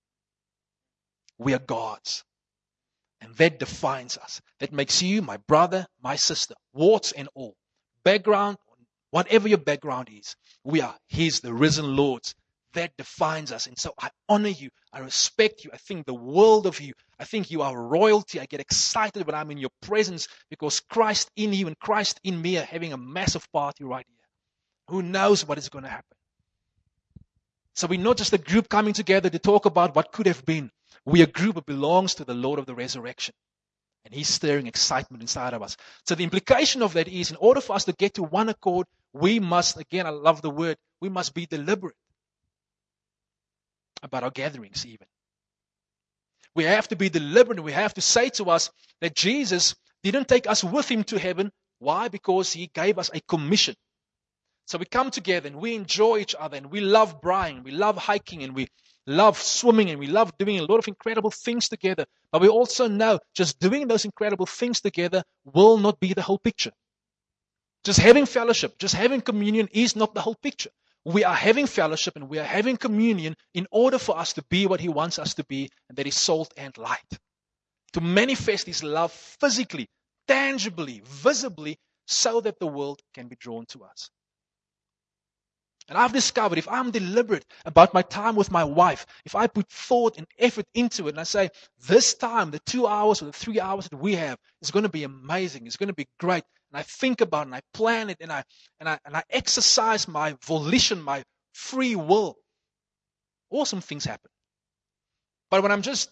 We are God's. And that defines us. That makes you my brother, my sister, warts and all. Background, whatever your background is, we are His, the risen Lord's. That defines us. And so I honor you. I respect you. I think the world of you. I think you are royalty. I get excited when I'm in your presence because Christ in you and Christ in me are having a massive party right here. Who knows what is going to happen? So we're not just a group coming together to talk about what could have been. We're a group that belongs to the Lord of the resurrection. And He's stirring excitement inside of us. So the implication of that is, in order for us to get to one accord, we must, again, I love the word, we must be deliberate about our gatherings even. We have to be deliberate. We have to say to us that Jesus didn't take us with Him to heaven. Why? Because He gave us a commission. So we come together and we enjoy each other and we love Brian, we love hiking and we love swimming and we love doing a lot of incredible things together. But we also know just doing those incredible things together will not be the whole picture. Just having fellowship, just having communion is not the whole picture. We are having fellowship and we are having communion in order for us to be what He wants us to be, and that is salt and light. To manifest His love physically, tangibly, visibly, so that the world can be drawn to us. And I've discovered if I'm deliberate about my time with my wife, if I put thought and effort into it and I say, this time, the 2 hours or the 3 hours that we have is going to be amazing, it's going to be great. And I think about it and I plan it and I exercise my volition, my free will. Awesome things happen. But when I'm just,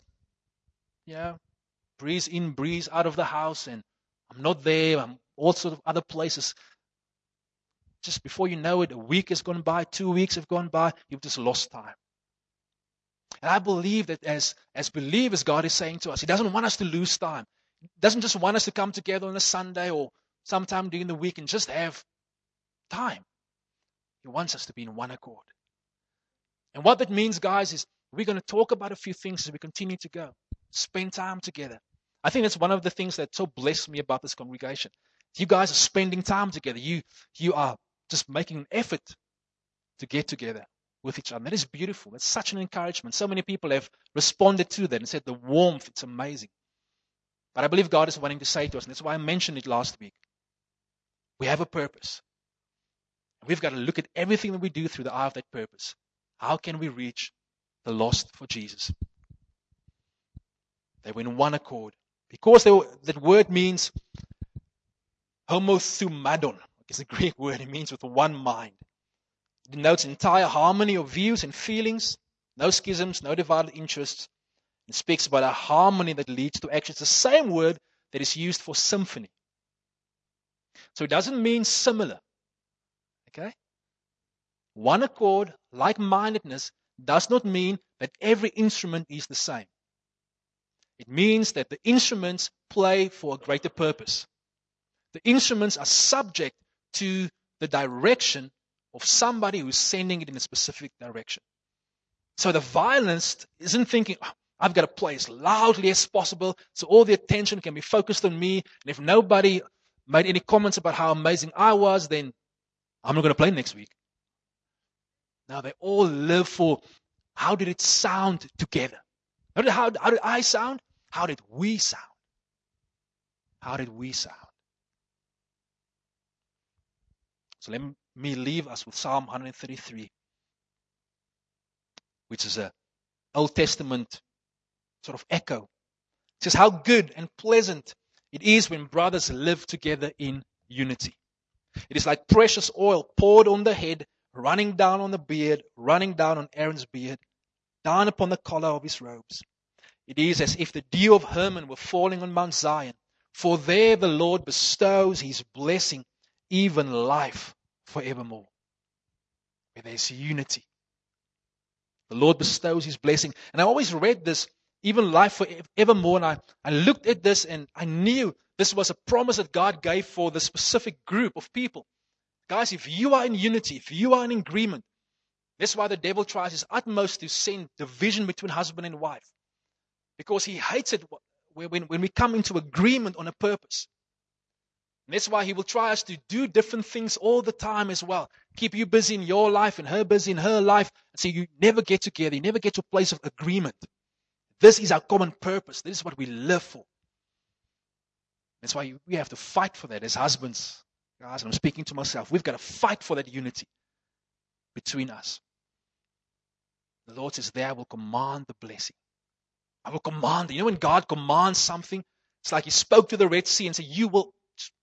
breeze in, breeze out of the house and I'm not there, I'm all sort of other places. Just before you know it, a week has gone by, 2 weeks have gone by, you've just lost time. And I believe that as believers, God is saying to us, He doesn't want us to lose time. He doesn't just want us to come together on a Sunday or sometime during the week and just have time. He wants us to be in one accord. And what that means, guys, is we're going to talk about a few things as we continue to go. Spend time together. I think that's one of the things that so blessed me about this congregation. You guys are spending time together. You are just making an effort to get together with each other. That is beautiful. That's such an encouragement. So many people have responded to that and said the warmth, it's amazing. But I believe God is wanting to say to us, and that's why I mentioned it last week. We have a purpose. We've got to look at everything that we do through the eye of that purpose. How can we reach the lost for Jesus? They were in one accord. Because that word means homothumadon. It's a Greek word. It means with one mind. It denotes entire harmony of views and feelings. No schisms, no divided interests. It speaks about a harmony that leads to action. It's the same word that is used for symphony. So it doesn't mean similar. Okay? One accord, like-mindedness, does not mean that every instrument is the same. It means that the instruments play for a greater purpose. The instruments are subject to the direction of somebody who's sending it in a specific direction. So the violinist isn't thinking, I've got to play as loudly as possible so all the attention can be focused on me. And if nobody made any comments about how amazing I was, then I'm not going to play next week. Now they all live for how did it sound together? How did I sound? How did we sound? How did we sound? So let me leave us with Psalm 133, which is an Old Testament sort of echo. It says, how good and pleasant it is when brothers live together in unity. It is like precious oil poured on the head, running down on the beard, running down on Aaron's beard, down upon the collar of his robes. It is as if the dew of Hermon were falling on Mount Zion, for there the Lord bestows his blessing, even life forevermore. Where there's unity, the Lord bestows his blessing. And I always read this, even life forevermore, and I looked at this and I knew this was a promise that God gave for the specific group of people. Guys, if you are in unity, if you are in agreement, that's why the devil tries his utmost to send division between husband and wife. Because he hates it when we come into agreement on a purpose. And that's why he will try us to do different things all the time as well. Keep you busy in your life and her busy in her life. So you never get together. You never get to a place of agreement. This is our common purpose. This is what we live for. That's why we have to fight for that as husbands. Guys, and I'm speaking to myself. We've got to fight for that unity between us. The Lord says, there I will command the blessing. I will command it. You know when God commands something, it's like he spoke to the Red Sea and said, you will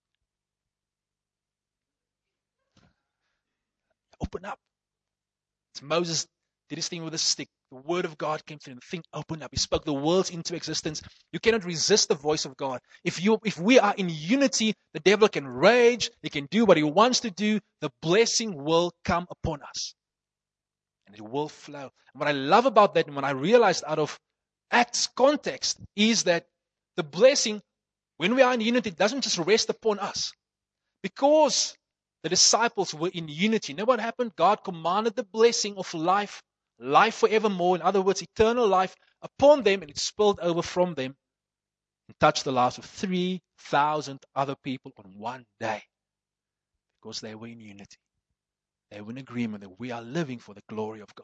open up. It's Moses did his thing with a stick. The word of God came through and the thing opened up. He spoke the worlds into existence. You cannot resist the voice of God. If we are in unity, the devil can rage. He can do what he wants to do. The blessing will come upon us. And it will flow. And what I love about that, and what I realized out of Acts context, is that the blessing, when we are in unity, it doesn't just rest upon us. Because the disciples were in unity. You know what happened? God commanded the blessing of life forevermore. In other words, eternal life upon them, and it spilled over from them and touched the lives of 3,000 other people on one day. Because they were in unity. They were in agreement that we are living for the glory of God.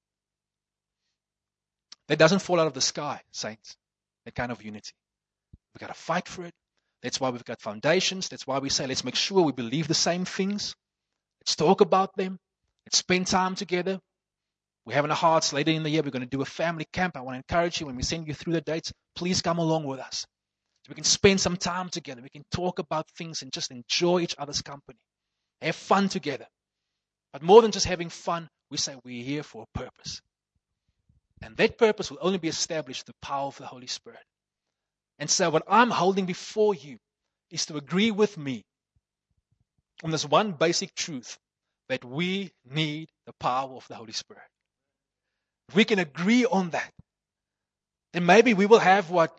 That doesn't fall out of the sky, saints. That kind of unity. We've got to fight for it. That's why we've got foundations. That's why we say, let's make sure we believe the same things. Let's talk about them. Let's spend time together. We're having a hearts later in the year. We're going to do a family camp. I want to encourage you when we send you through the dates, please come along with us. So we can spend some time together. We can talk about things and just enjoy each other's company. Have fun together. But more than just having fun, we say we're here for a purpose. And that purpose will only be established through the power of the Holy Spirit. And so what I'm holding before you is to agree with me on this one basic truth, that we need the power of the Holy Spirit. If we can agree on that, then maybe we will have what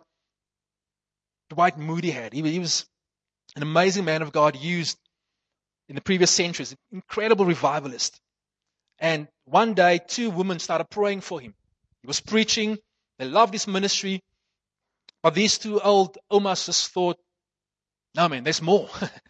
Dwight Moody had. He was an amazing man of God, used in the previous centuries, an incredible revivalist. And one day, 2 women started praying for him. He was preaching. They loved his ministry. But these 2 old omas just thought, no man, there's more.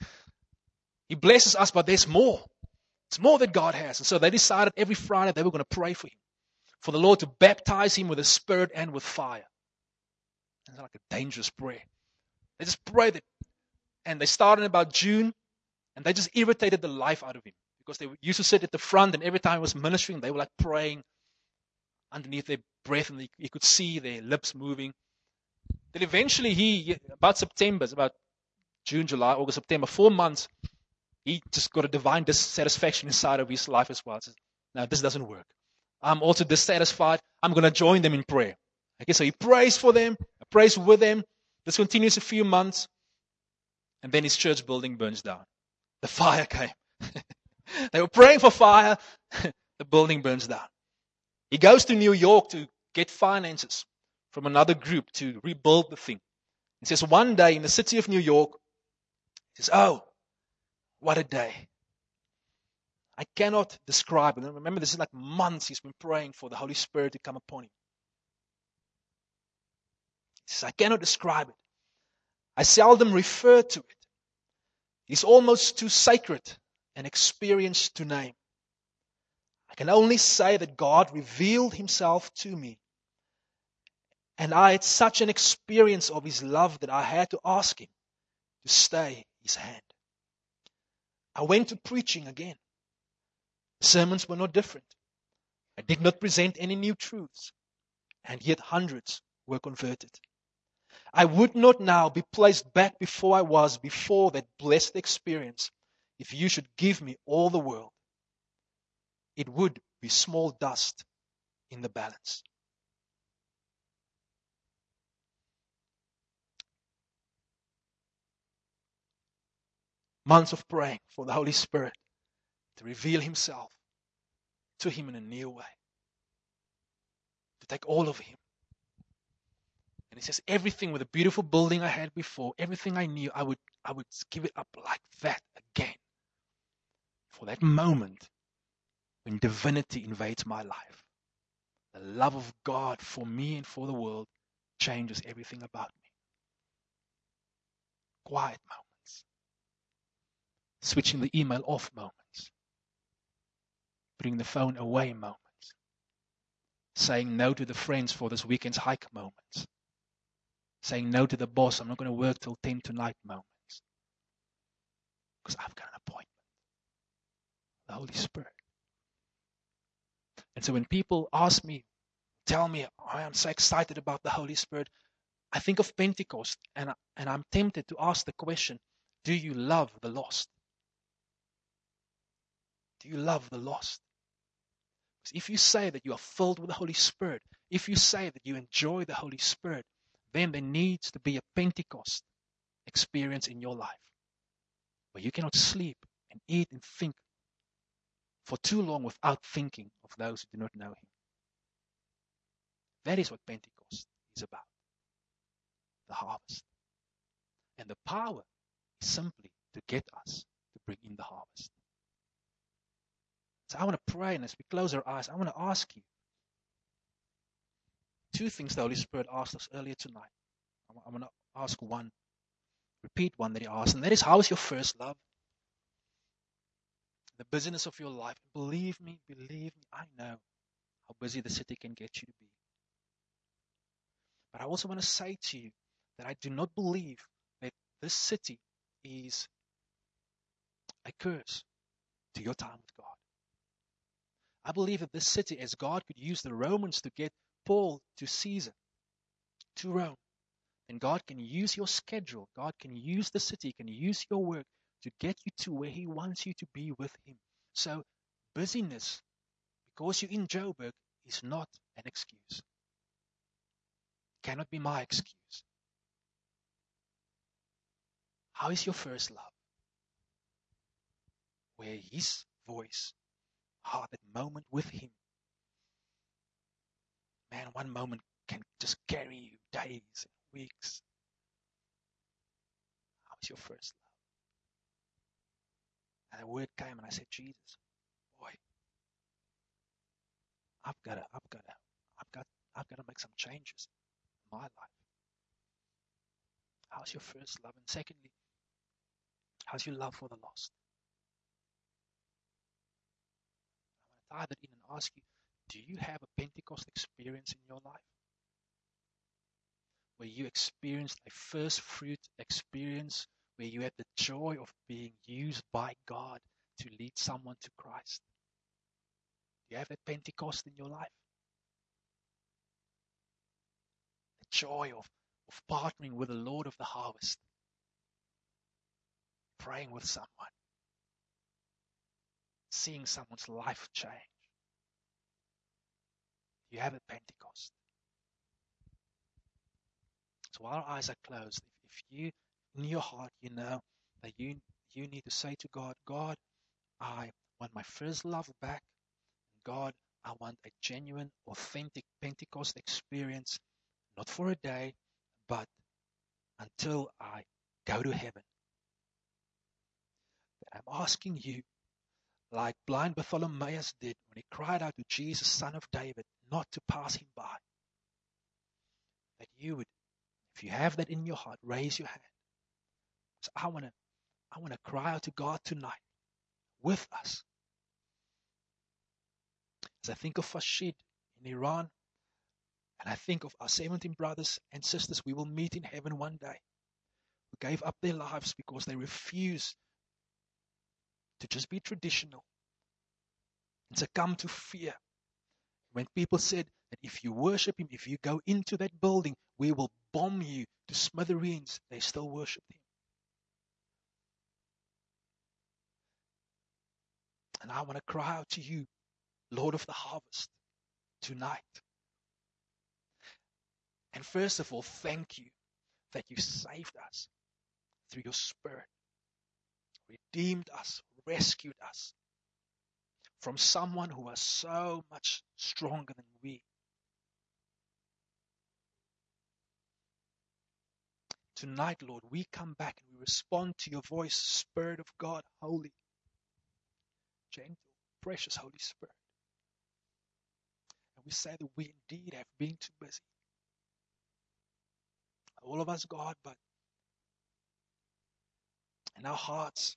He blesses us, but there's more. It's more that God has. And so they decided every Friday they were going to pray for him, for the Lord to baptize him with the Spirit and with fire. It's like a dangerous prayer. They just prayed it. And they started in about June, and they just irritated the life out of him. Because they used to sit at the front, and every time he was ministering, they were like praying underneath their breath, and you could see their lips moving. Then eventually about September, it's about June, July, August, September, 4 months, he just got a divine dissatisfaction inside of his life as well. He says, no, this doesn't work. I'm also dissatisfied. I'm going to join them in prayer. Okay, so he prays for them, prays with them. This continues a few months, and then his church building burns down. The fire came. They were praying for fire. The building burns down. He goes to New York to get finances from another group to rebuild the thing. He says one day in the city of New York, he says, oh, what a day. I cannot describe it. And remember, this is like months he's been praying for the Holy Spirit to come upon him. He says, I cannot describe it. I seldom refer to it. It's almost too sacred an experience to name. I can only say that God revealed himself to me. And I had such an experience of his love that I had to ask him to stay his hand. I went to preaching again. Sermons were not different. I did not present any new truths. And yet hundreds were converted. I would not now be placed back before I was before that blessed experience if you should give me all the world, it would be small dust in the balance. Months of praying for the Holy Spirit to reveal Himself to him in a new way, to take all of him. And he says, everything with the beautiful building I had before, everything I knew, I would give it up like that again. For that moment when divinity invades my life. The love of God for me and for the world changes everything about me. Quiet moments. Switching the email off moments. Putting the phone away moments. Saying no to the friends for this weekend's hike moments. Saying no to the boss, I'm not going to work till 10 tonight moments. Because I've got an appointment. The Holy Spirit. And so when people ask me, tell me, I am so excited about the Holy Spirit, I think of Pentecost and I'm tempted to ask the question, do you love the lost? Do you love the lost? Because if you say that you are filled with the Holy Spirit, if you say that you enjoy the Holy Spirit, then there needs to be a Pentecost experience in your life where you cannot sleep and eat and think for too long without thinking of those who do not know Him. That is what Pentecost is about. The harvest. And the power is simply to get us to bring in the harvest. So I want to pray, and as we close our eyes, I want to ask you two things the Holy Spirit asked us earlier tonight. I want to ask one, repeat one that He asked, and that is, how is your first love? The busyness of your life. Believe me, I know how busy the city can get you to be. But I also want to say to you that I do not believe that this city is a curse to your time with God. I believe that this city, as God could use the Romans to get Paul to Caesar, to Rome, and God can use your schedule, God can use the city, can use your work to get you to where He wants you to be with Him. So busyness, because you're in Joburg, is not an excuse. Cannot be my excuse. How is your first love? Where His voice, that moment with Him. Man, one moment can just carry you days and weeks. How is your first love? And the word came and I said, Jesus, boy, I've got to make some changes in my life. How's your first love? And secondly, how's your love for the lost? I want to tie that in and ask you, do you have a Pentecost experience in your life? Where you experienced a first fruit experience, where you had the joy of being used by God to lead someone to Christ? Do you have that Pentecost in your life? The joy of partnering with the Lord of the harvest. Praying with someone. Seeing someone's life change. You have a Pentecost. So while our eyes are closed, if you, in your heart, you know that you need to say to God, God, I want my first love back. God, I want a genuine, authentic Pentecost experience, not for a day, but until I go to heaven. I'm asking you, like blind Bartholomeus did when he cried out to Jesus, Son of David, not to pass him by. That you would, if you have that in your heart, raise your hand. So I want to cry out to God tonight with us. As I think of Fashid in Iran, and I think of our 17 brothers and sisters we will meet in heaven one day, who gave up their lives because they refused to just be traditional and succumb to fear. When people said that if you worship Him, if you go into that building, we will bomb you to smithereens, they still worshiped Him. And I want to cry out to you, Lord of the harvest, tonight. And first of all, thank you that you saved us through your Spirit, redeemed us, rescued us from someone who was so much stronger than we. Tonight, Lord, we come back and we respond to your voice, Spirit of God, holy, gentle, precious Holy Spirit. And we say that we indeed have been too busy. All of us, God, but in our hearts,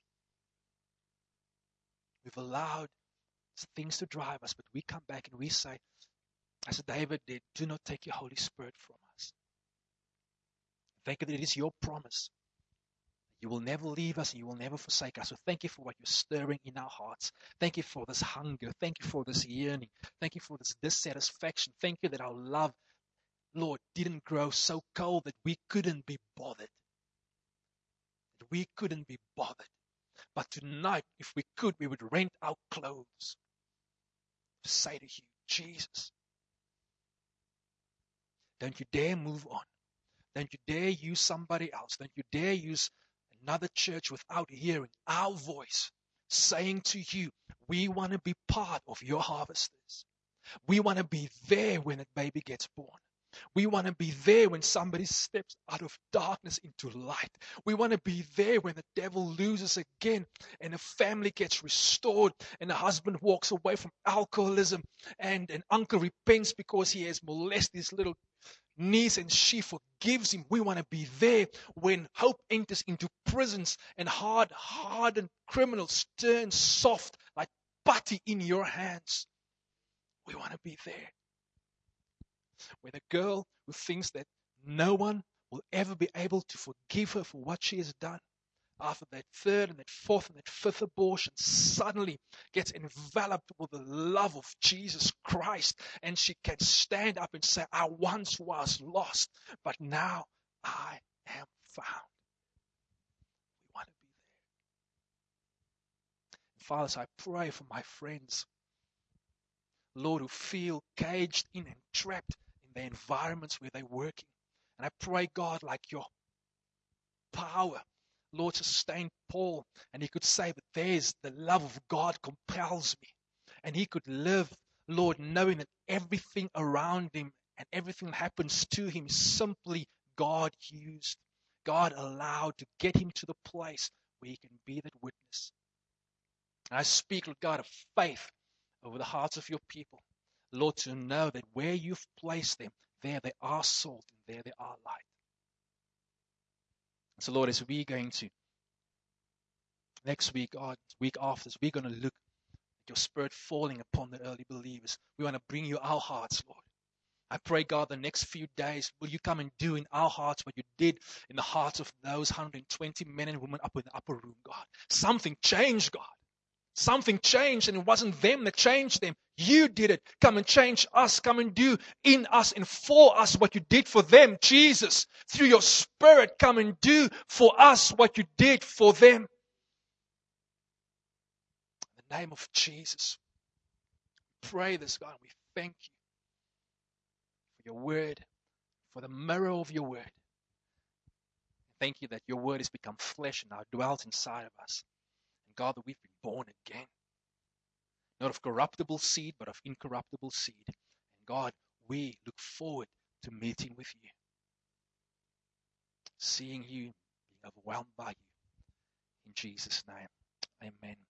we've allowed things to drive us, but we come back and we say, as David did, do not take your Holy Spirit from us. Thank you that it is your promise. You will never leave us and you will never forsake us. So thank you for what you're stirring in our hearts. Thank you for this hunger. Thank you for this yearning. Thank you for this dissatisfaction. Thank you that our love, Lord, didn't grow so cold that we couldn't be bothered. That we couldn't be bothered. But tonight, if we could, we would rent our clothes to say to you, Jesus, don't you dare move on. Don't you dare use somebody else. Don't you dare use another church without hearing our voice saying to you, we want to be part of your harvesters. We want to be there when a baby gets born. We want to be there when somebody steps out of darkness into light. We want to be there when the devil loses again and a family gets restored and a husband walks away from alcoholism and an uncle repents because he has molested his little niece and she forgives him. We want to be there when hope enters into prisons and hardened criminals turn soft like putty in your hands. We want to be there. When a girl who thinks that no one will ever be able to forgive her for what she has done, after that third and that fourth and that fifth abortion, suddenly gets enveloped with the love of Jesus Christ, and she can stand up and say, I once was lost, but now I am found. We want to be there. Father, so I pray for my friends, Lord, who feel caged in and trapped in the environments where they're working. And I pray, God, like your power, Lord, sustained Paul, and he could say that there's the love of God compels me. And he could live, Lord, knowing that everything around him and everything that happens to him is simply God used, God allowed to get him to the place where he can be that witness. And I speak, Lord God, of faith over the hearts of your people, Lord, to know that where you've placed them, there they are salt and there they are light. So, Lord, as we're going to, next week, God, week after, we're going to look at your Spirit falling upon the early believers. We want to bring you our hearts, Lord. I pray, God, the next few days, will you come and do in our hearts what you did in the hearts of those 120 men and women up in the upper room, God. Something changed, God. Something changed, and it wasn't them that changed them. You did it. Come and change us. Come and do in us and for us what you did for them. Jesus, through your Spirit, come and do for us what you did for them. In the name of Jesus, we pray this, God. We thank you for your word, for the mirror of your word. Thank you that your word has become flesh and now dwells inside of us. God, that we've been born again, not of corruptible seed, but of incorruptible seed. And God, we look forward to meeting with you, seeing you, being overwhelmed by you. In Jesus' name, amen.